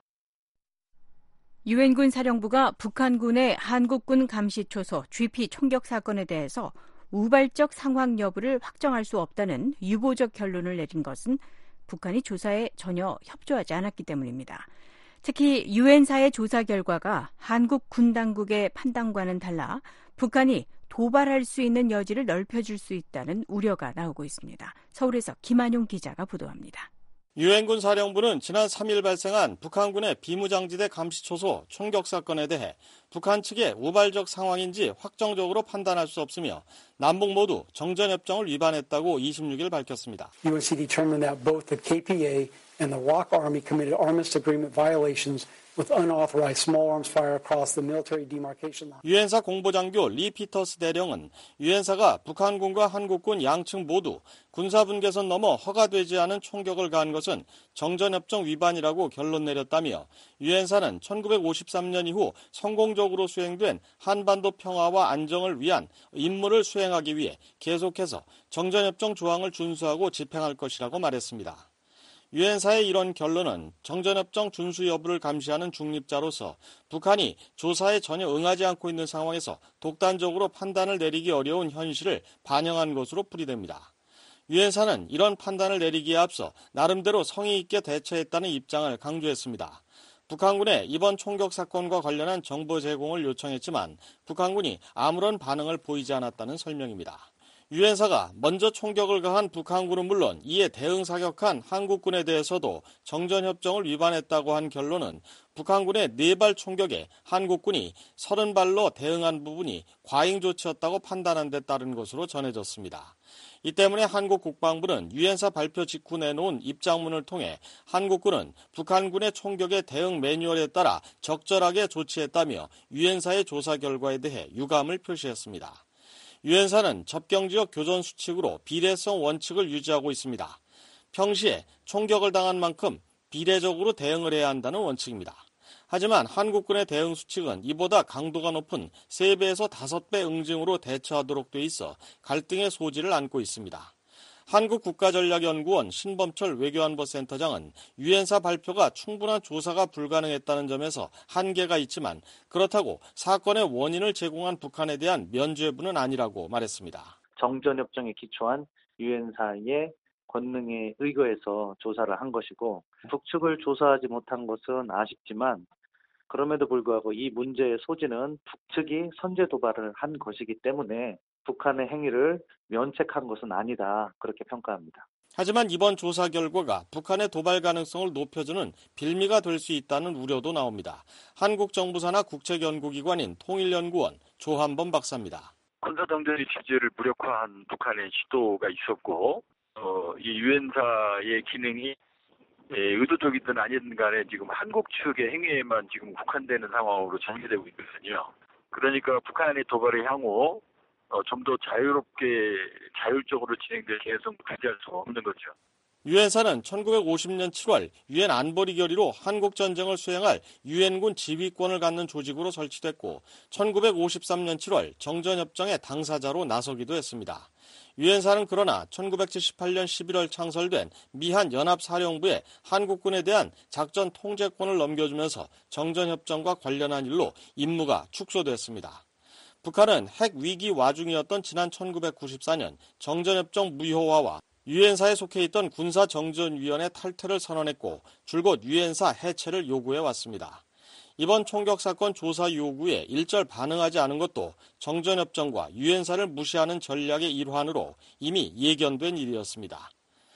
유엔군 사령부가 북한군의 한국군 감시초소 지피 총격 사건에 대해서 우발적 상황 여부를 확정할 수 없다는 유보적 결론을 내린 것은 북한이 조사에 전혀 협조하지 않았기 때문입니다. 특히 유엔사의 조사 결과가 한국 군 당국의 판단과는 달라 북한이 도발할 수 있는 여지를 넓혀줄 수 있다는 우려가 나오고 있습니다. 서울에서 김한용 기자가 보도합니다. 유엔군 사령부는 지난 삼 일 발생한 북한군의 비무장지대 감시초소 총격 사건에 대해 북한 측의 우발적 상황인지 확정적으로 판단할 수 없으며 남북 모두 정전협정을 위반했다고 이십육 일 밝혔습니다. U N C determined that both the K P A and the R O C Army committed arms agreement violations with unauthorized small arms fire across the military demarcation line. 유엔사 공보장교 리 피터스 대령은 유엔사가 북한군과 한국군 양측 모두 군사분계선 넘어 허가되지 않은 총격을 가한 것은 정전협정 위반이라고 결론 내렸다며 유엔사는 천구백오십삼 년 이후 성공적으로 수행된 한반도 평화와 안정을 위한 임무를 수행하기 위해 계속해서 정전협정 조항을 준수하고 집행할 것이라고 말했습니다. 유엔사의 이런 결론은 정전협정 준수 여부를 감시하는 중립자로서 북한이 조사에 전혀 응하지 않고 있는 상황에서 독단적으로 판단을 내리기 어려운 현실을 반영한 것으로 풀이됩니다. 유엔사는 이런 판단을 내리기에 앞서 나름대로 성의 있게 대처했다는 입장을 강조했습니다. 북한군의 이번 총격 사건과 관련한 정보 제공을 요청했지만 북한군이 아무런 반응을 보이지 않았다는 설명입니다. 유엔사가 먼저 총격을 가한 북한군은 물론 이에 대응 사격한 한국군에 대해서도 정전협정을 위반했다고 한 결론은 북한군의 네 발 총격에 한국군이 서른 발로 대응한 부분이 과잉 조치였다고 판단한 데 따른 것으로 전해졌습니다. 이 때문에 한국 국방부는 유엔사 발표 직후 내놓은 입장문을 통해 한국군은 북한군의 총격의 대응 매뉴얼에 따라 적절하게 조치했다며 유엔사의 조사 결과에 대해 유감을 표시했습니다. 유엔사는 접경지역 교전 수칙으로 비례성 원칙을 유지하고 있습니다. 평시에 총격을 당한 만큼 비례적으로 대응을 해야 한다는 원칙입니다. 하지만 한국군의 대응 수칙은 이보다 강도가 높은 세 배에서 다섯 배 응징으로 대처하도록 돼 있어 갈등의 소지를 안고 있습니다. 한국국가전략연구원 신범철 외교안보센터장은 유엔사 발표가 충분한 조사가 불가능했다는 점에서 한계가 있지만 그렇다고 사건의 원인을 제공한 북한에 대한 면죄부는 아니라고 말했습니다. 정전협정에 기초한 유엔사의 권능에 의거해서 조사를 한 것이고 북측을 조사하지 못한 것은 아쉽지만 그럼에도 불구하고 이 문제의 소지는 북측이 선제 도발을 한 것이기 때문에 북한의 행위를 면책한 것은 아니다. 그렇게 평가합니다. 하지만 이번 조사 결과가 북한의 도발 가능성을 높여주는 빌미가 될 수 있다는 우려도 나옵니다. 한국 정부 산하 국책연구기관인 통일연구원 조한범 박사입니다. 군사정전의 취지를 무력화한 북한의 시도가 있었고 어, 이 유엔사의 기능이 예, 의도적이든 아니든 간에 지금 한국 측의 행위에만 지금 국한되는 상황으로 전개되고 있거든요. 그러니까 북한의 도발의 향후 어, 좀 더 자유롭게 자율적으로 진행될 가능성을 배제할 수 없는 거죠. 유엔사는 천구백오십 년 칠월 유엔 안보리 결의로 한국전쟁을 수행할 유엔군 지휘권을 갖는 조직으로 설치됐고 천구백오십삼 년 칠월 정전협정의 당사자로 나서기도 했습니다. 유엔사는 그러나 천구백칠십팔 년 십일월 창설된 미한 연합사령부에 한국군에 대한 작전 통제권을 넘겨주면서 정전협정과 관련한 일로 임무가 축소됐습니다. 북한은 핵 위기 와중이었던 지난 천구백구십사 년 정전협정 무효화와 유엔사에 속해 있던 군사정전위원회 탈퇴를 선언했고 줄곧 유엔사 해체를 요구해왔습니다. 이번 총격 사건 조사 요구에 일절 반응하지 않은 것도 정전협정과 유엔사를 무시하는 전략의 일환으로 이미 예견된 일이었습니다.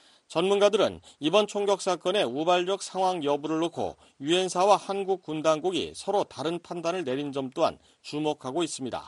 전문가들은 이번 총격 사건의 우발적 상황 여부를 놓고 유엔사와 한국 군 당국이 서로 다른 판단을 내린 점 또한 주목하고 있습니다.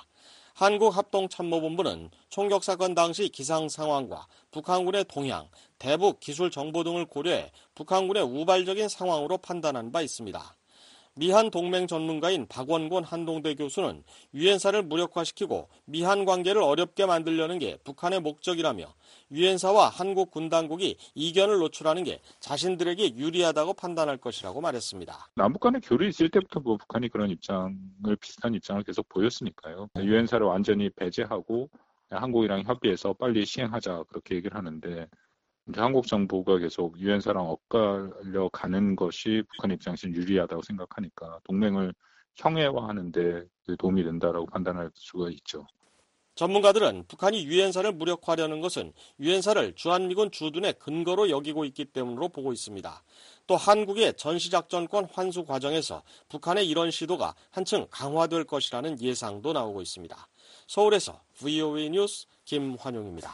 한국합동참모본부는 총격 사건 당시 기상 상황과 북한군의 동향, 대북 기술 정보 등을 고려해 북한군의 우발적인 상황으로 판단한 바 있습니다. 미한 동맹 전문가인 박원곤 한동대 교수는 유엔사를 무력화시키고 미한 관계를 어렵게 만들려는 게 북한의 목적이라며 유엔사와 한국 군 당국이 이견을 노출하는 게 자신들에게 유리하다고 판단할 것이라고 말했습니다. 남북 간의 교류 있을 때부터 뭐 북한이 그런 입장을 비슷한 입장을 계속 보였으니까요. 유엔사를 완전히 배제하고 한국이랑 협의해서 빨리 시행하자 그렇게 얘기를 하는데 한국 정부가 계속 유엔사랑 엇갈려 가는 것이 북한 입장에서는 유리하다고 생각하니까 동맹을 형해화하는 데 도움이 된다라고 판단할 수가 있죠. 전문가들은 북한이 유엔사를 무력화하려는 것은 유엔사를 주한미군 주둔의 근거로 여기고 있기 때문으로 보고 있습니다. 또 한국의 전시작전권 환수 과정에서 북한의 이런 시도가 한층 강화될 것이라는 예상도 나오고 있습니다. 서울에서 브이오에이 뉴스 김환용입니다.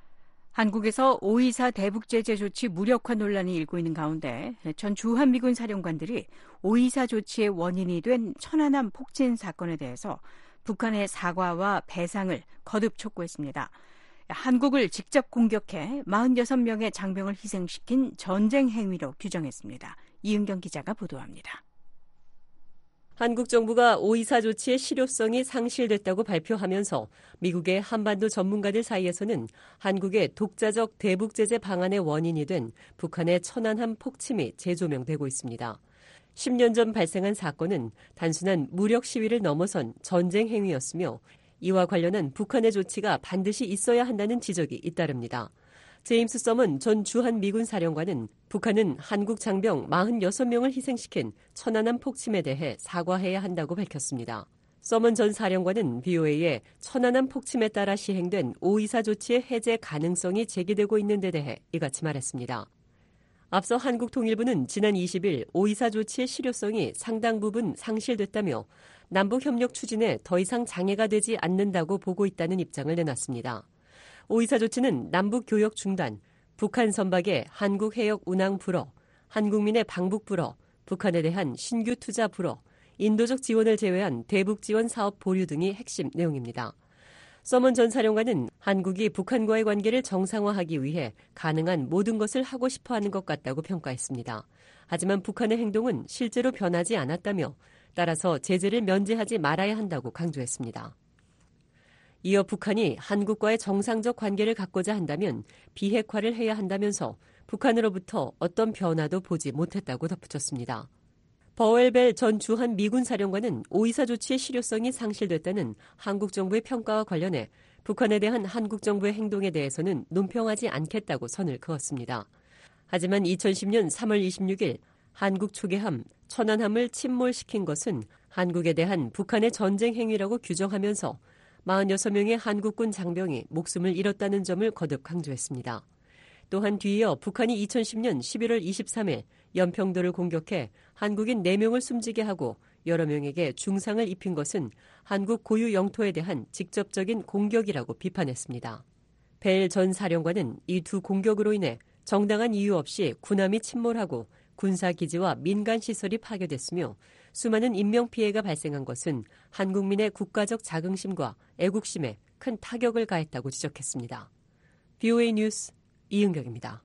한국에서 오이사 대북제재 조치 무력화 논란이 일고 있는 가운데 전 주한미군 사령관들이 오이사 조치의 원인이 된 천안함 폭진 사건에 대해서 북한의 사과와 배상을 거듭 촉구했습니다. 한국을 직접 공격해 사십육 명의 장병을 희생시킨 전쟁 행위로 규정했습니다. 이은경 기자가 보도합니다. 한국 정부가 오이사 조치의 실효성이 상실됐다고 발표하면서 미국의 한반도 전문가들 사이에서는 한국의 독자적 대북 제재 방안의 원인이 된 북한의 천안함 폭침이 재조명되고 있습니다. 십 년 전 발생한 사건은 단순한 무력 시위를 넘어선 전쟁 행위였으며 이와 관련한 북한의 조치가 반드시 있어야 한다는 지적이 잇따릅니다. 제임스 서먼 전 주한미군 사령관은 북한은 한국 장병 사십육 명을 희생시킨 천안함 폭침에 대해 사과해야 한다고 밝혔습니다. 서먼 전 사령관은 브이오에이에 천안함 폭침에 따라 시행된 오이사 조치의 해제 가능성이 제기되고 있는 데 대해 이같이 말했습니다. 앞서 한국통일부는 지난 이십 일 오이사 조치의 실효성이 상당 부분 상실됐다며 남북협력 추진에 더 이상 장애가 되지 않는다고 보고 있다는 입장을 내놨습니다. 오이사 조치는 남북교역 중단, 북한 선박의 한국 해역 운항 불어, 한국민의 방북 불어, 북한에 대한 신규 투자 불어, 인도적 지원을 제외한 대북 지원 사업 보류 등이 핵심 내용입니다. 서먼 전 사령관은 한국이 북한과의 관계를 정상화하기 위해 가능한 모든 것을 하고 싶어하는 것 같다고 평가했습니다. 하지만 북한의 행동은 실제로 변하지 않았다며 따라서 제재를 면제하지 말아야 한다고 강조했습니다. 이어 북한이 한국과의 정상적 관계를 갖고자 한다면 비핵화를 해야 한다면서 북한으로부터 어떤 변화도 보지 못했다고 덧붙였습니다. 버웰벨 전 주한미군 사령관은 오이사 조치의 실효성이 상실됐다는 한국 정부의 평가와 관련해 북한에 대한 한국 정부의 행동에 대해서는 논평하지 않겠다고 선을 그었습니다. 하지만 이천십 년 삼월 이십육일 한국 초계함 천안함을 침몰시킨 것은 한국에 대한 북한의 전쟁 행위라고 규정하면서 사십육 명의 한국군 장병이 목숨을 잃었다는 점을 거듭 강조했습니다. 또한 뒤이어 북한이 이천십 년 십일월 이십삼일 연평도를 공격해 한국인 네 명을 숨지게 하고 여러 명에게 중상을 입힌 것은 한국 고유 영토에 대한 직접적인 공격이라고 비판했습니다. 벨 전 사령관은 이 두 공격으로 인해 정당한 이유 없이 군함이 침몰하고 군사기지와 민간시설이 파괴됐으며 수많은 인명피해가 발생한 것은 한국민의 국가적 자긍심과 애국심에 큰 타격을 가했다고 지적했습니다. 브이오에이 뉴스 이은경입니다.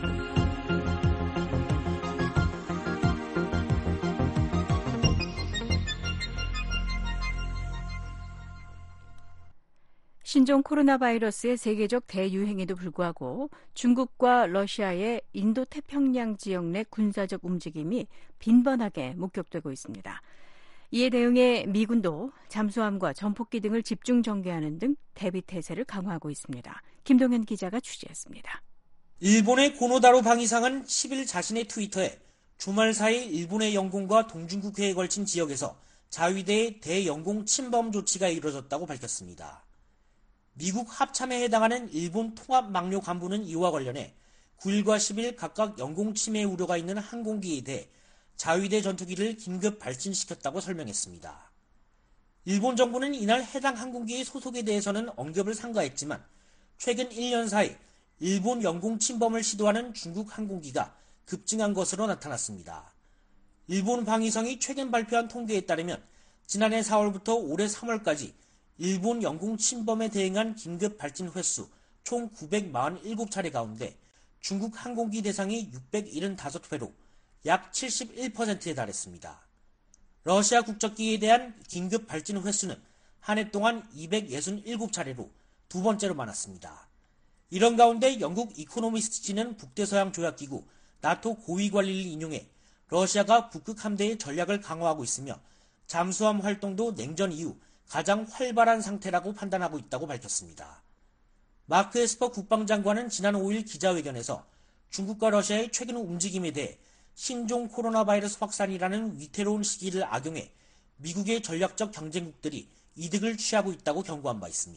신종 코로나 바이러스의 세계적 대유행에도 불구하고 중국과 러시아의 인도 태평양 지역 내 군사적 움직임이 빈번하게 목격되고 있습니다. 이에 대응해 미군도 잠수함과 전폭기 등을 집중 전개하는 등 대비 태세를 강화하고 있습니다. 김동현 기자가 취재했습니다. 일본의 고노다로 방위상은 십 일 자신의 트위터에 주말 사이 일본의 영공과 동중국해에 걸친 지역에서 자위대의 대영공 침범 조치가 이루어졌다고 밝혔습니다. 미국 합참에 해당하는 일본 통합망료 간부는 이와 관련해 구일과 십일 각각 영공 침해 우려가 있는 항공기에 대해 자위대 전투기를 긴급 발진시켰다고 설명했습니다. 일본 정부는 이날 해당 항공기의 소속에 대해서는 언급을 삼가했지만 최근 일 년 사이 일본 영공 침범을 시도하는 중국 항공기가 급증한 것으로 나타났습니다. 일본 방위성이 최근 발표한 통계에 따르면 지난해 사월부터 올해 삼월까지 일본 영공 침범에 대응한 긴급 발진 횟수 총 구백사십칠 차례 가운데 중국 항공기 대상이 육백칠십오 회로 약 칠십일 퍼센트에 달했습니다. 러시아 국적기에 대한 긴급 발진 횟수는 한 해 동안 이백육십칠 차례로 두 번째로 많았습니다. 이런 가운데 영국 이코노미스트지는 북대서양 조약기구 나토 고위 관리를 인용해 러시아가 북극 함대의 전략을 강화하고 있으며 잠수함 활동도 냉전 이후 가장 활발한 상태라고 판단하고 있다고 밝혔습니다. 마크 에스퍼 국방장관은 지난 오일 기자회견에서 중국과 러시아의 최근 움직임에 대해 신종 코로나 바이러스 확산이라는 위태로운 시기를 악용해 미국의 전략적 경쟁국들이 이득을 취하고 있다고 경고한 바 있습니다.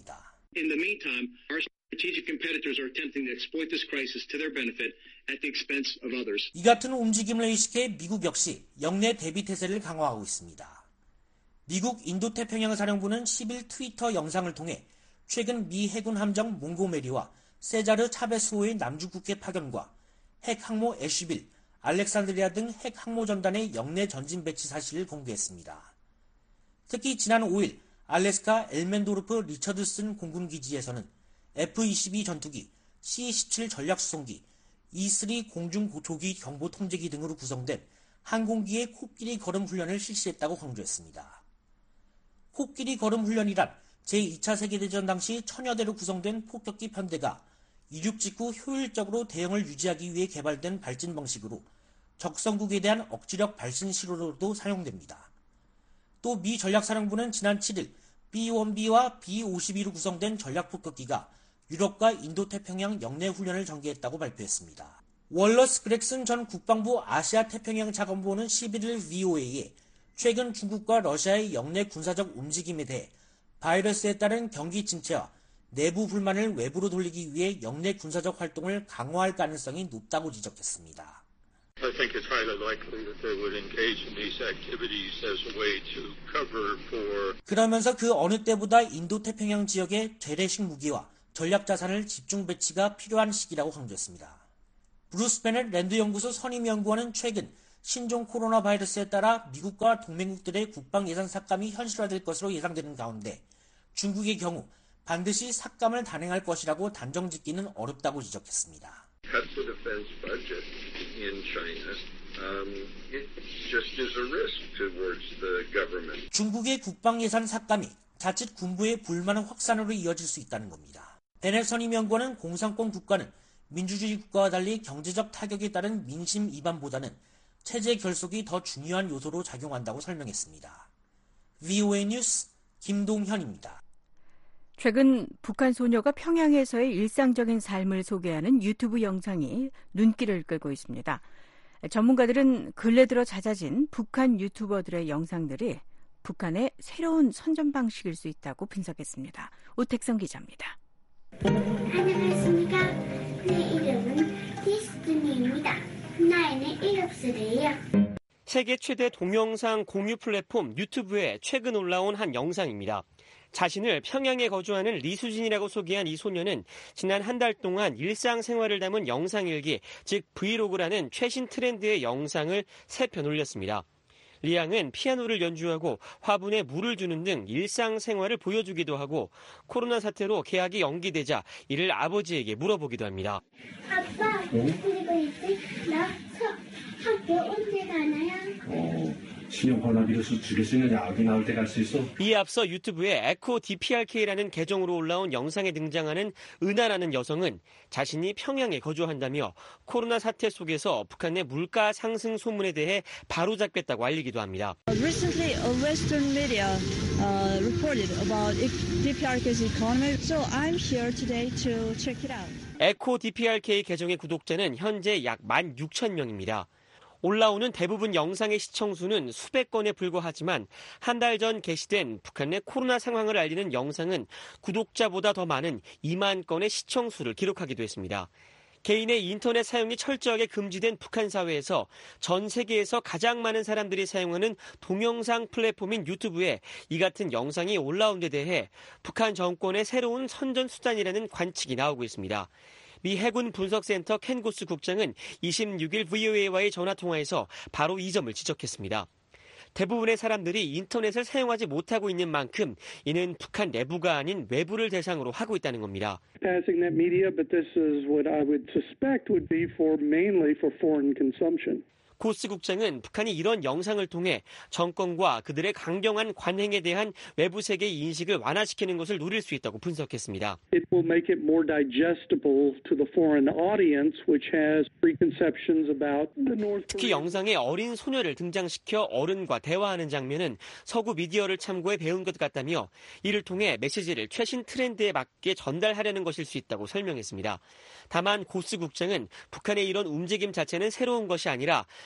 In the meantime, our strategic competitors are attempting to exploit this crisis to their benefit at the expense of others. 이 같은 움직임을 의식해 미국 역시 영내 대비 태세를 강화하고 있습니다. 미국 인도태평양 사령부는 십일 트위터 영상을 통해 최근 미 해군 함정 몽고메리와 세자르 차베스호의 남중국해 파견과 핵 항모 애쉬빌, 알렉산드리아 등 핵 항모 전단의 영내 전진 배치 사실을 공개했습니다. 특히 지난 오일 알래스카 엘멘도르프 리처드슨 공군기지에서는 에프 이십이 전투기, 씨 십칠 전략수송기, 이 쓰리 공중조기 경보통제기 등으로 구성된 항공기의 코끼리 걸음 훈련을 실시했다고 강조했습니다. 코끼리 걸음 훈련이란 제이 차 세계대전 당시 천여 대로 구성된 폭격기 편대가 이륙 직후 효율적으로 대응을 유지하기 위해 개발된 발진 방식으로 적성국에 대한 억지력 발신 시로로도 사용됩니다. 또 미 전략사령부는 지난 칠일 비 원 비와 비 오십이로 구성된 전략폭격기가 유럽과 인도태평양 영내 훈련을 전개했다고 발표했습니다. 월러스 그렉슨 전 국방부 아시아태평양 차관보는 십일일 브이오에이에 최근 중국과 러시아의 영내 군사적 움직임에 대해 바이러스에 따른 경기 침체와 내부 불만을 외부로 돌리기 위해 영내 군사적 활동을 강화할 가능성이 높다고 지적했습니다. I think it's highly likely that they would engage in these activities as a way to cover for. 그러면서 그 어느 때보다 인도태평양 지역의 재래식 무기와 전략 자산을 집중 배치가 필요한 시기라고 강조했습니다. 브루스 베넷 랜드 연구소 선임연구원은 최근 신종 코로나 바이러스에 따라 미국과 동맹국들의 국방 예산 삭감이 현실화될 것으로 예상되는 가운데 중국의 경우 반드시 삭감을 단행할 것이라고 단정 짓기는 어렵다고 지적했습니다. Cut the defense budget in China, um, it just is a risk towards the government. 중국의 국방 예산 삭감이 자칫 군부의 불만 확산으로 이어질 수 있다는 겁니다. 베넷 선임연구원은 공산권 국가는 민주주의 국가와 달리 경제적 타격에 따른 민심 이반보다는 체제 결속이 더 중요한 요소로 작용한다고 설명했습니다. 브이오에이 뉴스 김동현입니다. 최근 북한 소녀가 평양에서의 일상적인 삶을 소개하는 유튜브 영상이 눈길을 끌고 있습니다. 전문가들은 근래 들어 잦아진 북한 유튜버들의 영상들이 북한의 새로운 선전 방식일 수 있다고 분석했습니다. 오택성 기자입니다. 안녕하십니까. 내 이름은 디스트니입니다. 나이는 일곱 살이에요. 세계 최대 동영상 공유 플랫폼 유튜브에 최근 올라온 한 영상입니다. 자신을 평양에 거주하는 리수진이라고 소개한 이 소녀는 지난 한 달 동안 일상생활을 담은 영상일기, 즉 브이로그라는 최신 트렌드의 영상을 세 편 올렸습니다. 리 양은 피아노를 연주하고 화분에 물을 주는 등 일상생활을 보여주기도 하고 코로나 사태로 개학이 연기되자 이를 아버지에게 물어보기도 합니다. 아빠, 그리고 이제 나 학교 언제 가나요? 어, 신형 코로나 비루스 죽일 수 있는 약이 나올 때 갈 수 있어? 이에 앞서 유튜브에 에코 디피알케이라는 계정으로 올라온 영상에 등장하는 은하라는 여성은 자신이 평양에 거주한다며 코로나 사태 속에서 북한 내 물가 상승 소문에 대해 바로잡겠다고 알리기도 합니다. Recently, a Western media uh, reported about 디피알케이's economy, so I'm here today to check it out. 에코 디피알케이 계정의 구독자는 현재 약 만 육천 명입니다. 올라오는 대부분 영상의 시청수는 수백 건에 불과하지만 한 달 전 게시된 북한 내 코로나 상황을 알리는 영상은 구독자보다 더 많은 이만 건의 시청수를 기록하기도 했습니다. 개인의 인터넷 사용이 철저하게 금지된 북한 사회에서 전 세계에서 가장 많은 사람들이 사용하는 동영상 플랫폼인 유튜브에 이 같은 영상이 올라온 데 대해 북한 정권의 새로운 선전수단이라는 관측이 나오고 있습니다. 미 해군 분석센터 켄 고스 국장은 이십육일 브이오에이와의 전화통화에서 바로 이 점을 지적했습니다. 대부분의 사람들이 인터넷을 사용하지 못하고 있는 만큼 이는 북한 내부가 아닌 외부를 대상으로 하고 있다는 겁니다. Passing that media, but this is what I would suspect would be for mainly for foreign consumption. 고스 국장은 북한이 이런 영상을 통해 정권과 그들의 강경한 관행에 대한 외부 세계의 인식을 완화시키는 것을 노릴 수 있다고 분석했습니다. It will make it more digestible to the foreign audience, which has preconceptions about the North Korea. 특히 영상에 어린 소녀를 등장시켜 어른과 대화하는 장면은 서구 미디어를 참고해 배운 것 같다며 이를 통해 메시지를 최신 트렌드에 맞게 전달하려는 것일 수 있다고 설명했습니다. 다만 고스 국장은 북한의 이런 움직임 자체는 새로운 것이 아니라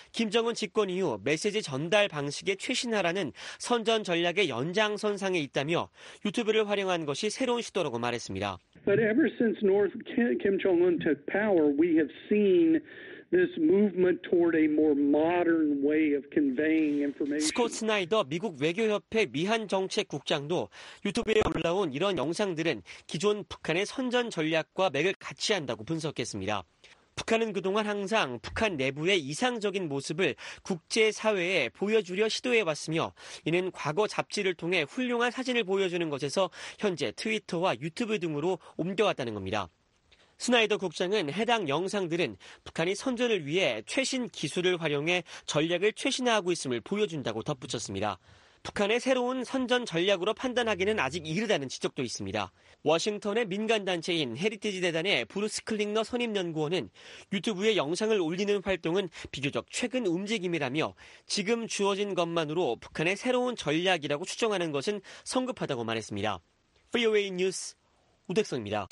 김정은 집권 이후 메시지 전달 방식의 최신화라는 선전 전략의 연장선상에 있다며 유튜브를 활용한 것이 새로운 시도라고 말했습니다. But ever since North Kim Jong-un took power, we have seen this movement toward a more modern way of conveying information. 스콧 스나이더 미국 외교협회 미한 정책국장도 유튜브에 올라온 이런 영상들은 기존 북한의 선전 전략과 맥을 같이 한다고 분석했습니다. 북한은 그동안 항상 북한 내부의 이상적인 모습을 국제사회에 보여주려 시도해왔으며 이는 과거 잡지를 통해 훌륭한 사진을 보여주는 것에서 현재 트위터와 유튜브 등으로 옮겨왔다는 겁니다. 스나이더 국장은 해당 영상들은 북한이 선전을 위해 최신 기술을 활용해 전략을 최신화하고 있음을 보여준다고 덧붙였습니다. 북한의 새로운 선전 전략으로 판단하기는 아직 이르다는 지적도 있습니다. 워싱턴의 민간단체인 헤리티지 재단의 브루스 클링너 선임연구원은 유튜브에 영상을 올리는 활동은 비교적 최근 움직임이라며 지금 주어진 것만으로 북한의 새로운 전략이라고 추정하는 것은 성급하다고 말했습니다. 브이오에이 뉴스 우택성입니다.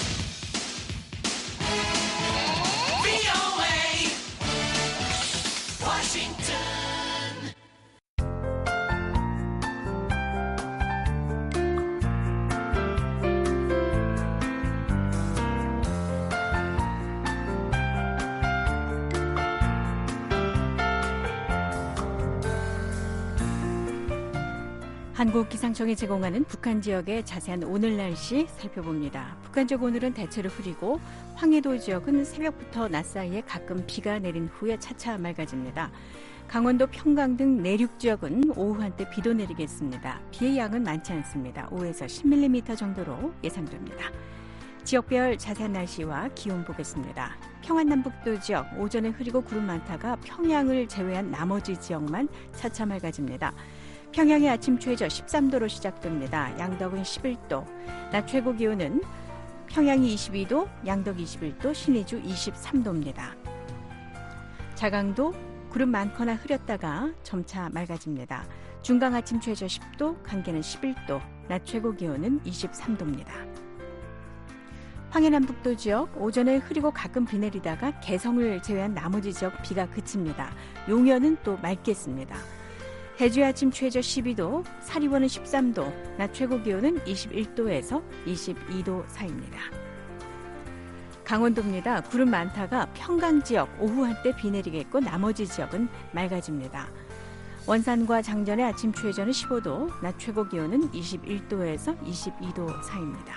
한국기상청이 제공하는 북한 지역의 자세한 오늘 날씨 살펴봅니다. 북한 지역 오늘은 대체로 흐리고 황해도 지역은 새벽부터 낮 사이에 가끔 비가 내린 후에 차차 맑아집니다. 강원도 평강 등 내륙 지역은 오후 한때 비도 내리겠습니다. 비의 양은 많지 않습니다. 오에서 십 밀리미터 정도로 예상됩니다. 지역별 자세한 날씨와 기온 보겠습니다. 평안남북도 지역 오전에 흐리고 구름 많다가 평양을 제외한 나머지 지역만 차차 맑아집니다. 평양의 아침 최저 십삼 도로 시작됩니다. 양덕은 십일 도, 낮 최고 기온은 평양이 이십이 도, 양덕 이십일 도, 신의주 이십삼 도입니다. 자강도 구름 많거나 흐렸다가 점차 맑아집니다. 중강 아침 최저 십 도, 강계는 십일 도, 낮 최고 기온은 이십삼 도입니다. 황해남북도 지역 오전에 흐리고 가끔 비 내리다가 개성을 제외한 나머지 지역 비가 그칩니다. 용현은 또 맑겠습니다. 대주의 아침 최저 십이 도, 사리원은 십삼 도, 낮 최고 기온은 이십일 도에서 이십이 도 사이입니다. 강원도입니다. 구름 많다가 평강 지역 오후 한때 비 내리겠고 나머지 지역은 맑아집니다. 원산과 장전의 아침 최저는 십오 도, 낮 최고 기온은 이십일 도에서 이십이 도 사이입니다.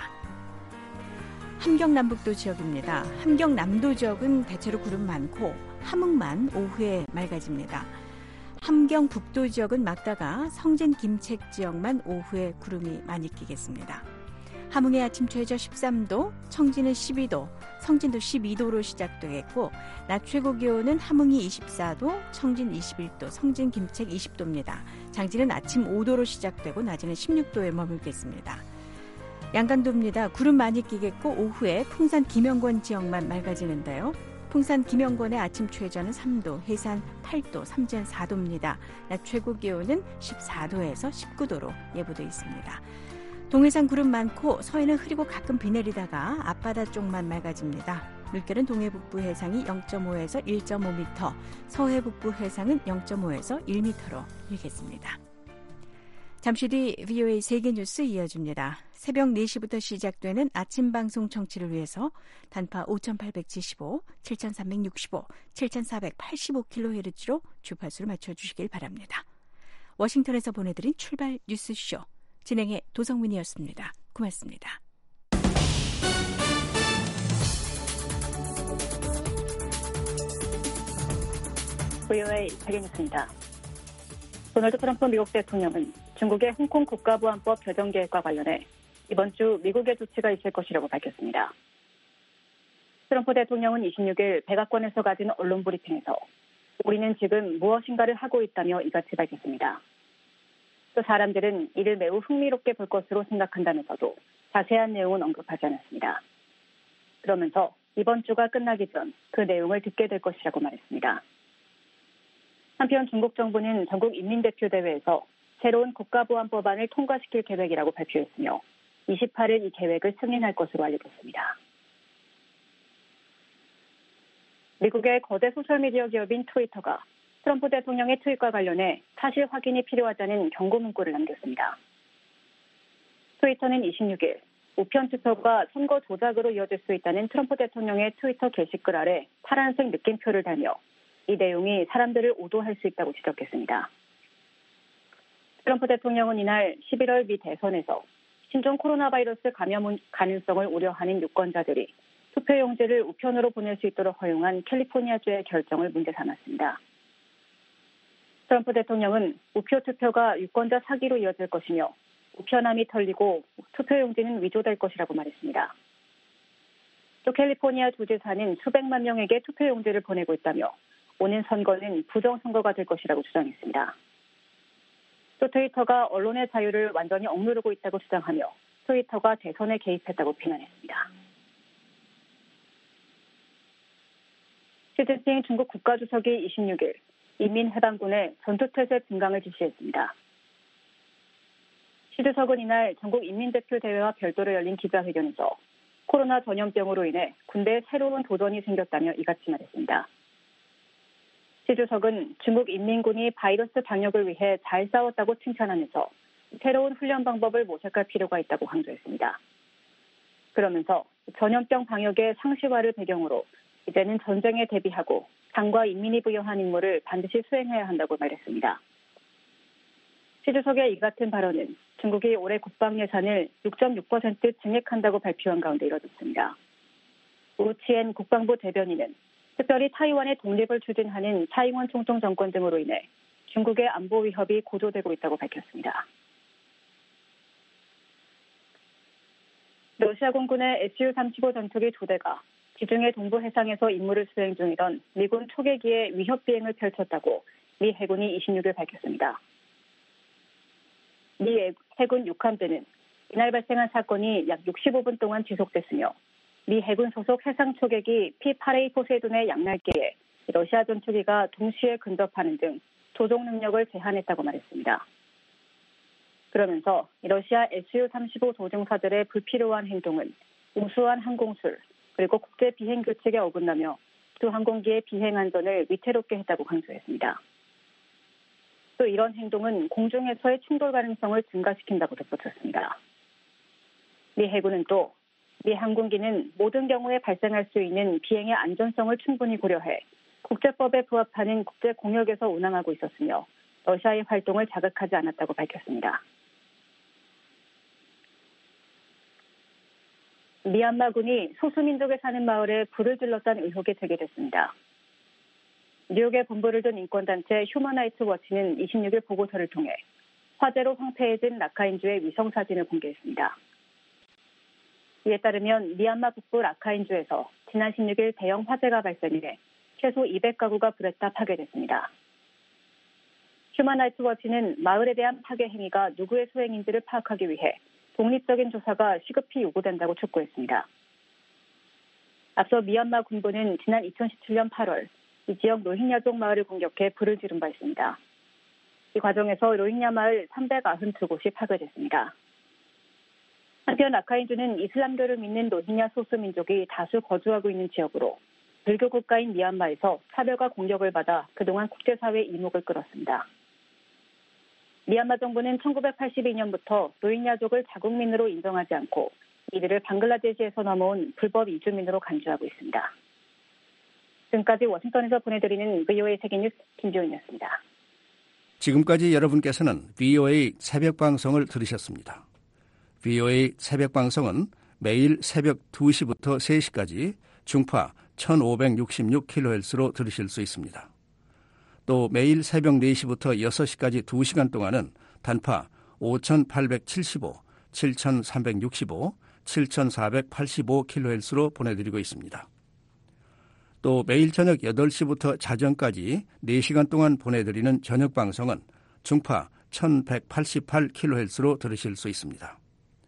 함경남북도 지역입니다. 함경남도 지역은 대체로 구름 많고 함흥만 오후에 맑아집니다. 함경 북도 지역은 맑다가 성진 김책 지역만 오후에 구름이 많이 끼겠습니다. 함흥의 아침 최저 십삼 도, 청진은 십이 도, 성진도 십이 도로 시작되겠고 낮 최고 기온은 함흥이 이십사 도, 청진 이십일 도, 성진 김책 이십 도입니다. 장진은 아침 오 도로 시작되고 낮에는 십육 도에 머물겠습니다. 양강도입니다. 구름 많이 끼겠고 오후에 풍산 김영권 지역만 맑아지는데요. 풍산 김영권의 아침 최저는 삼 도, 해산 팔 도, 삼진 사 도입니다. 낮 최고 기온은 십사 도에서 십구 도로 예보되어 있습니다. 동해상 구름 많고 서해는 흐리고 가끔 비 내리다가 앞바다 쪽만 맑아집니다. 물결은 동해 북부 해상이 영 점 오에서 일 점 오 미터, 서해 북부 해상은 영 점 오에서 일 미터로 일겠습니다. 잠시 뒤 브이오에이 세계뉴스 이어집니다. 새벽 네 시부터 시작되는 아침 방송 청취를 위해서 단파 오천팔백칠십오, 칠천삼백육십오, 칠천사백팔십오 킬로헤르츠로 주파수를 맞춰주시길 바랍니다. 워싱턴에서 보내드린 출발 뉴스쇼 진행의 도성민이었습니다. 고맙습니다. 브이오에이 세계뉴스입니다. 도널드 트럼프 미국 대통령은 중국의 홍콩 국가보안법 개정 계획과 관련해 이번 주 미국의 조치가 있을 것이라고 밝혔습니다. 트럼프 대통령은 이십육 일 백악관에서 가진 언론 브리핑에서 우리는 지금 무엇인가를 하고 있다며 이같이 밝혔습니다. 또 사람들은 이를 매우 흥미롭게 볼 것으로 생각한다면서도 자세한 내용은 언급하지 않았습니다. 그러면서 이번 주가 끝나기 전 그 내용을 듣게 될 것이라고 말했습니다. 한편 중국 정부는 전국 인민대표대회에서 새로운 국가보안법안을 통과시킬 계획이라고 발표했으며 이십팔 일 이 계획을 승인할 것으로 알려졌습니다. 미국의 거대 소셜미디어 기업인 트위터가 트럼프 대통령의 트윗과 관련해 사실 확인이 필요하다는 경고 문구를 남겼습니다. 트위터는 이십육 일 우편 투표가 선거 조작으로 이어질 수 있다는 트럼프 대통령의 트위터 게시글 아래 파란색 느낌표를 달며 이 내용이 사람들을 오도할 수 있다고 지적했습니다. 트럼프 대통령은 이날 십일월 미 대선에서 신종 코로나 바이러스 감염 가능성을 우려하는 유권자들이 투표용지를 우편으로 보낼 수 있도록 허용한 캘리포니아주의 결정을 문제 삼았습니다. 트럼프 대통령은 우표 투표가 유권자 사기로 이어질 것이며 우편함이 털리고 투표용지는 위조될 것이라고 말했습니다. 또 캘리포니아 주지사는 수백만 명에게 투표용지를 보내고 있다며 오는 선거는 부정선거가 될 것이라고 주장했습니다. 또 트위터가 언론의 자유를 완전히 억누르고 있다고 주장하며 트위터가 대선에 개입했다고 비난했습니다. 시진핑 중국 국가주석이 이십육 일 인민해방군에 전투태세 증강을 지시했습니다. 시 주석은 이날 전국인민대표대회와 별도로 열린 기자회견에서 코로나 전염병으로 인해 군대에 새로운 도전이 생겼다며 이같이 말했습니다. 시 주석은 중국 인민군이 바이러스 방역을 위해 잘 싸웠다고 칭찬하면서 새로운 훈련 방법을 모색할 필요가 있다고 강조했습니다. 그러면서 전염병 방역의 상시화를 배경으로 이제는 전쟁에 대비하고 당과 인민이 부여한 임무를 반드시 수행해야 한다고 말했습니다. 시 주석의 이 같은 발언은 중국이 올해 국방 예산을 육 점 육 퍼센트 증액한다고 발표한 가운데 이뤄졌습니다. 우치엔 국방부 대변인은 특별히 타이완의 독립을 추진하는 차이원 총통 정권 등으로 인해 중국의 안보 위협이 고조되고 있다고 밝혔습니다. 러시아 공군의 에스유 삼십오 전투기 두 대가 지중해 동부 해상에서 임무를 수행 중이던 미군 초계기에 위협 비행을 펼쳤다고 미 해군이 이십육 일 밝혔습니다. 미 해군 육함대는 이날 발생한 사건이 약 육십오 분 동안 지속됐으며 미 해군 소속 해상 초계기 피 팔 에이 포세이돈의 양날개에 러시아 전투기가 동시에 근접하는 등 조종 능력을 제한했다고 말했습니다. 그러면서 러시아 에스유 삼십오 조종사들의 불필요한 행동은 우수한 항공술 그리고 국제 비행 규칙에 어긋나며 두 항공기의 비행 안전을 위태롭게 했다고 강조했습니다. 또 이런 행동은 공중에서의 충돌 가능성을 증가시킨다고 덧붙였습니다. 미 해군은 또 미 항공기는 모든 경우에 발생할 수 있는 비행의 안전성을 충분히 고려해 국제법에 부합하는 국제 공역에서 운항하고 있었으며 러시아의 활동을 자극하지 않았다고 밝혔습니다. 미얀마군이 소수민족에 사는 마을에 불을 질렀다는 의혹이 제기됐습니다. 뉴욕에 본부를 둔 인권단체 휴먼 라이츠 워치는 이십육 일 보고서를 통해 화재로 황폐해진 라카인주의 위성사진을 공개했습니다. 이에 따르면 미얀마 북부 라카인주에서 지난 십육 일 대형 화재가 발생해 최소 이백 가구가 불에 따라 파괴됐습니다. 휴먼 라이츠 워치는 마을에 대한 파괴 행위가 누구의 소행인지를 파악하기 위해 독립적인 조사가 시급히 요구된다고 촉구했습니다. 앞서 미얀마 군부는 지난 이천십칠 년 팔월 이 지역 로힝야족 마을을 공격해 불을 지른 바 있습니다. 이 과정에서 로힝야 마을 삼백구십이 곳이 파괴됐습니다. 한편 라카인주는 이슬람교를 믿는 로힝야 소수민족이 다수 거주하고 있는 지역으로 불교 국가인 미얀마에서 차별과 공격을 받아 그동안 국제사회의 이목을 끌었습니다. 미얀마 정부는 천구백팔십이 년부터 로힝야족을 자국민으로 인정하지 않고 이들을 방글라데시에서 넘어온 불법 이주민으로 간주하고 있습니다. 지금까지 워싱턴에서 보내드리는 브이오에이 세계뉴스 김지훈이었습니다. 지금까지 여러분께서는 브이오에이 새벽방송을 들으셨습니다. 브이오에이 새벽방송은 매일 새벽 두 시부터 세 시까지 중파 천오백육십육 킬로헤르츠로 들으실 수 있습니다. 또 매일 새벽 네 시부터 여섯 시까지 두 시간 동안은 단파 오천팔백칠십오, 칠천삼백육십오, 칠천사백팔십오 킬로헤르츠로 보내드리고 있습니다. 또 매일 저녁 여덟 시부터 자정까지 네 시간 동안 보내드리는 저녁방송은 중파 천백팔십팔 킬로헤르츠로 들으실 수 있습니다.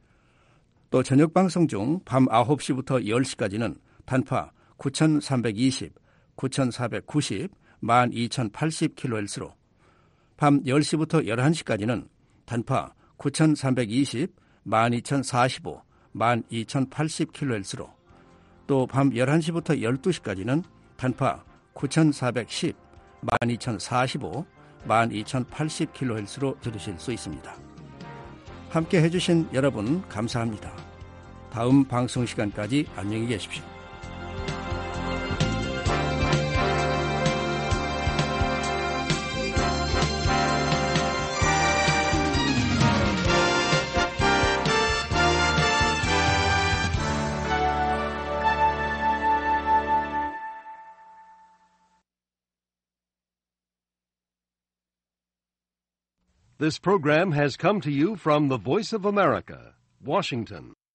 또 저녁방송 중 밤 아홉 시부터 열 시까지는 단파 구천삼백이십, 구천사백구십, 만 이천팔십 킬로헤르츠로 밤 열 시부터 열한 시까지는 단파 구천삼백이십, 만 이천사십오, 만 이천팔십 킬로헤르츠로 또 밤 열한 시부터 열두 시까지는 단파 구천사백십, 만 이천사십오, 만 이천팔십 킬로헤르츠로 들으실 수 있습니다. 함께 해주신 여러분 감사합니다. 다음 방송 시간까지 안녕히 계십시오. This program has come to you from the Voice of America, Washington.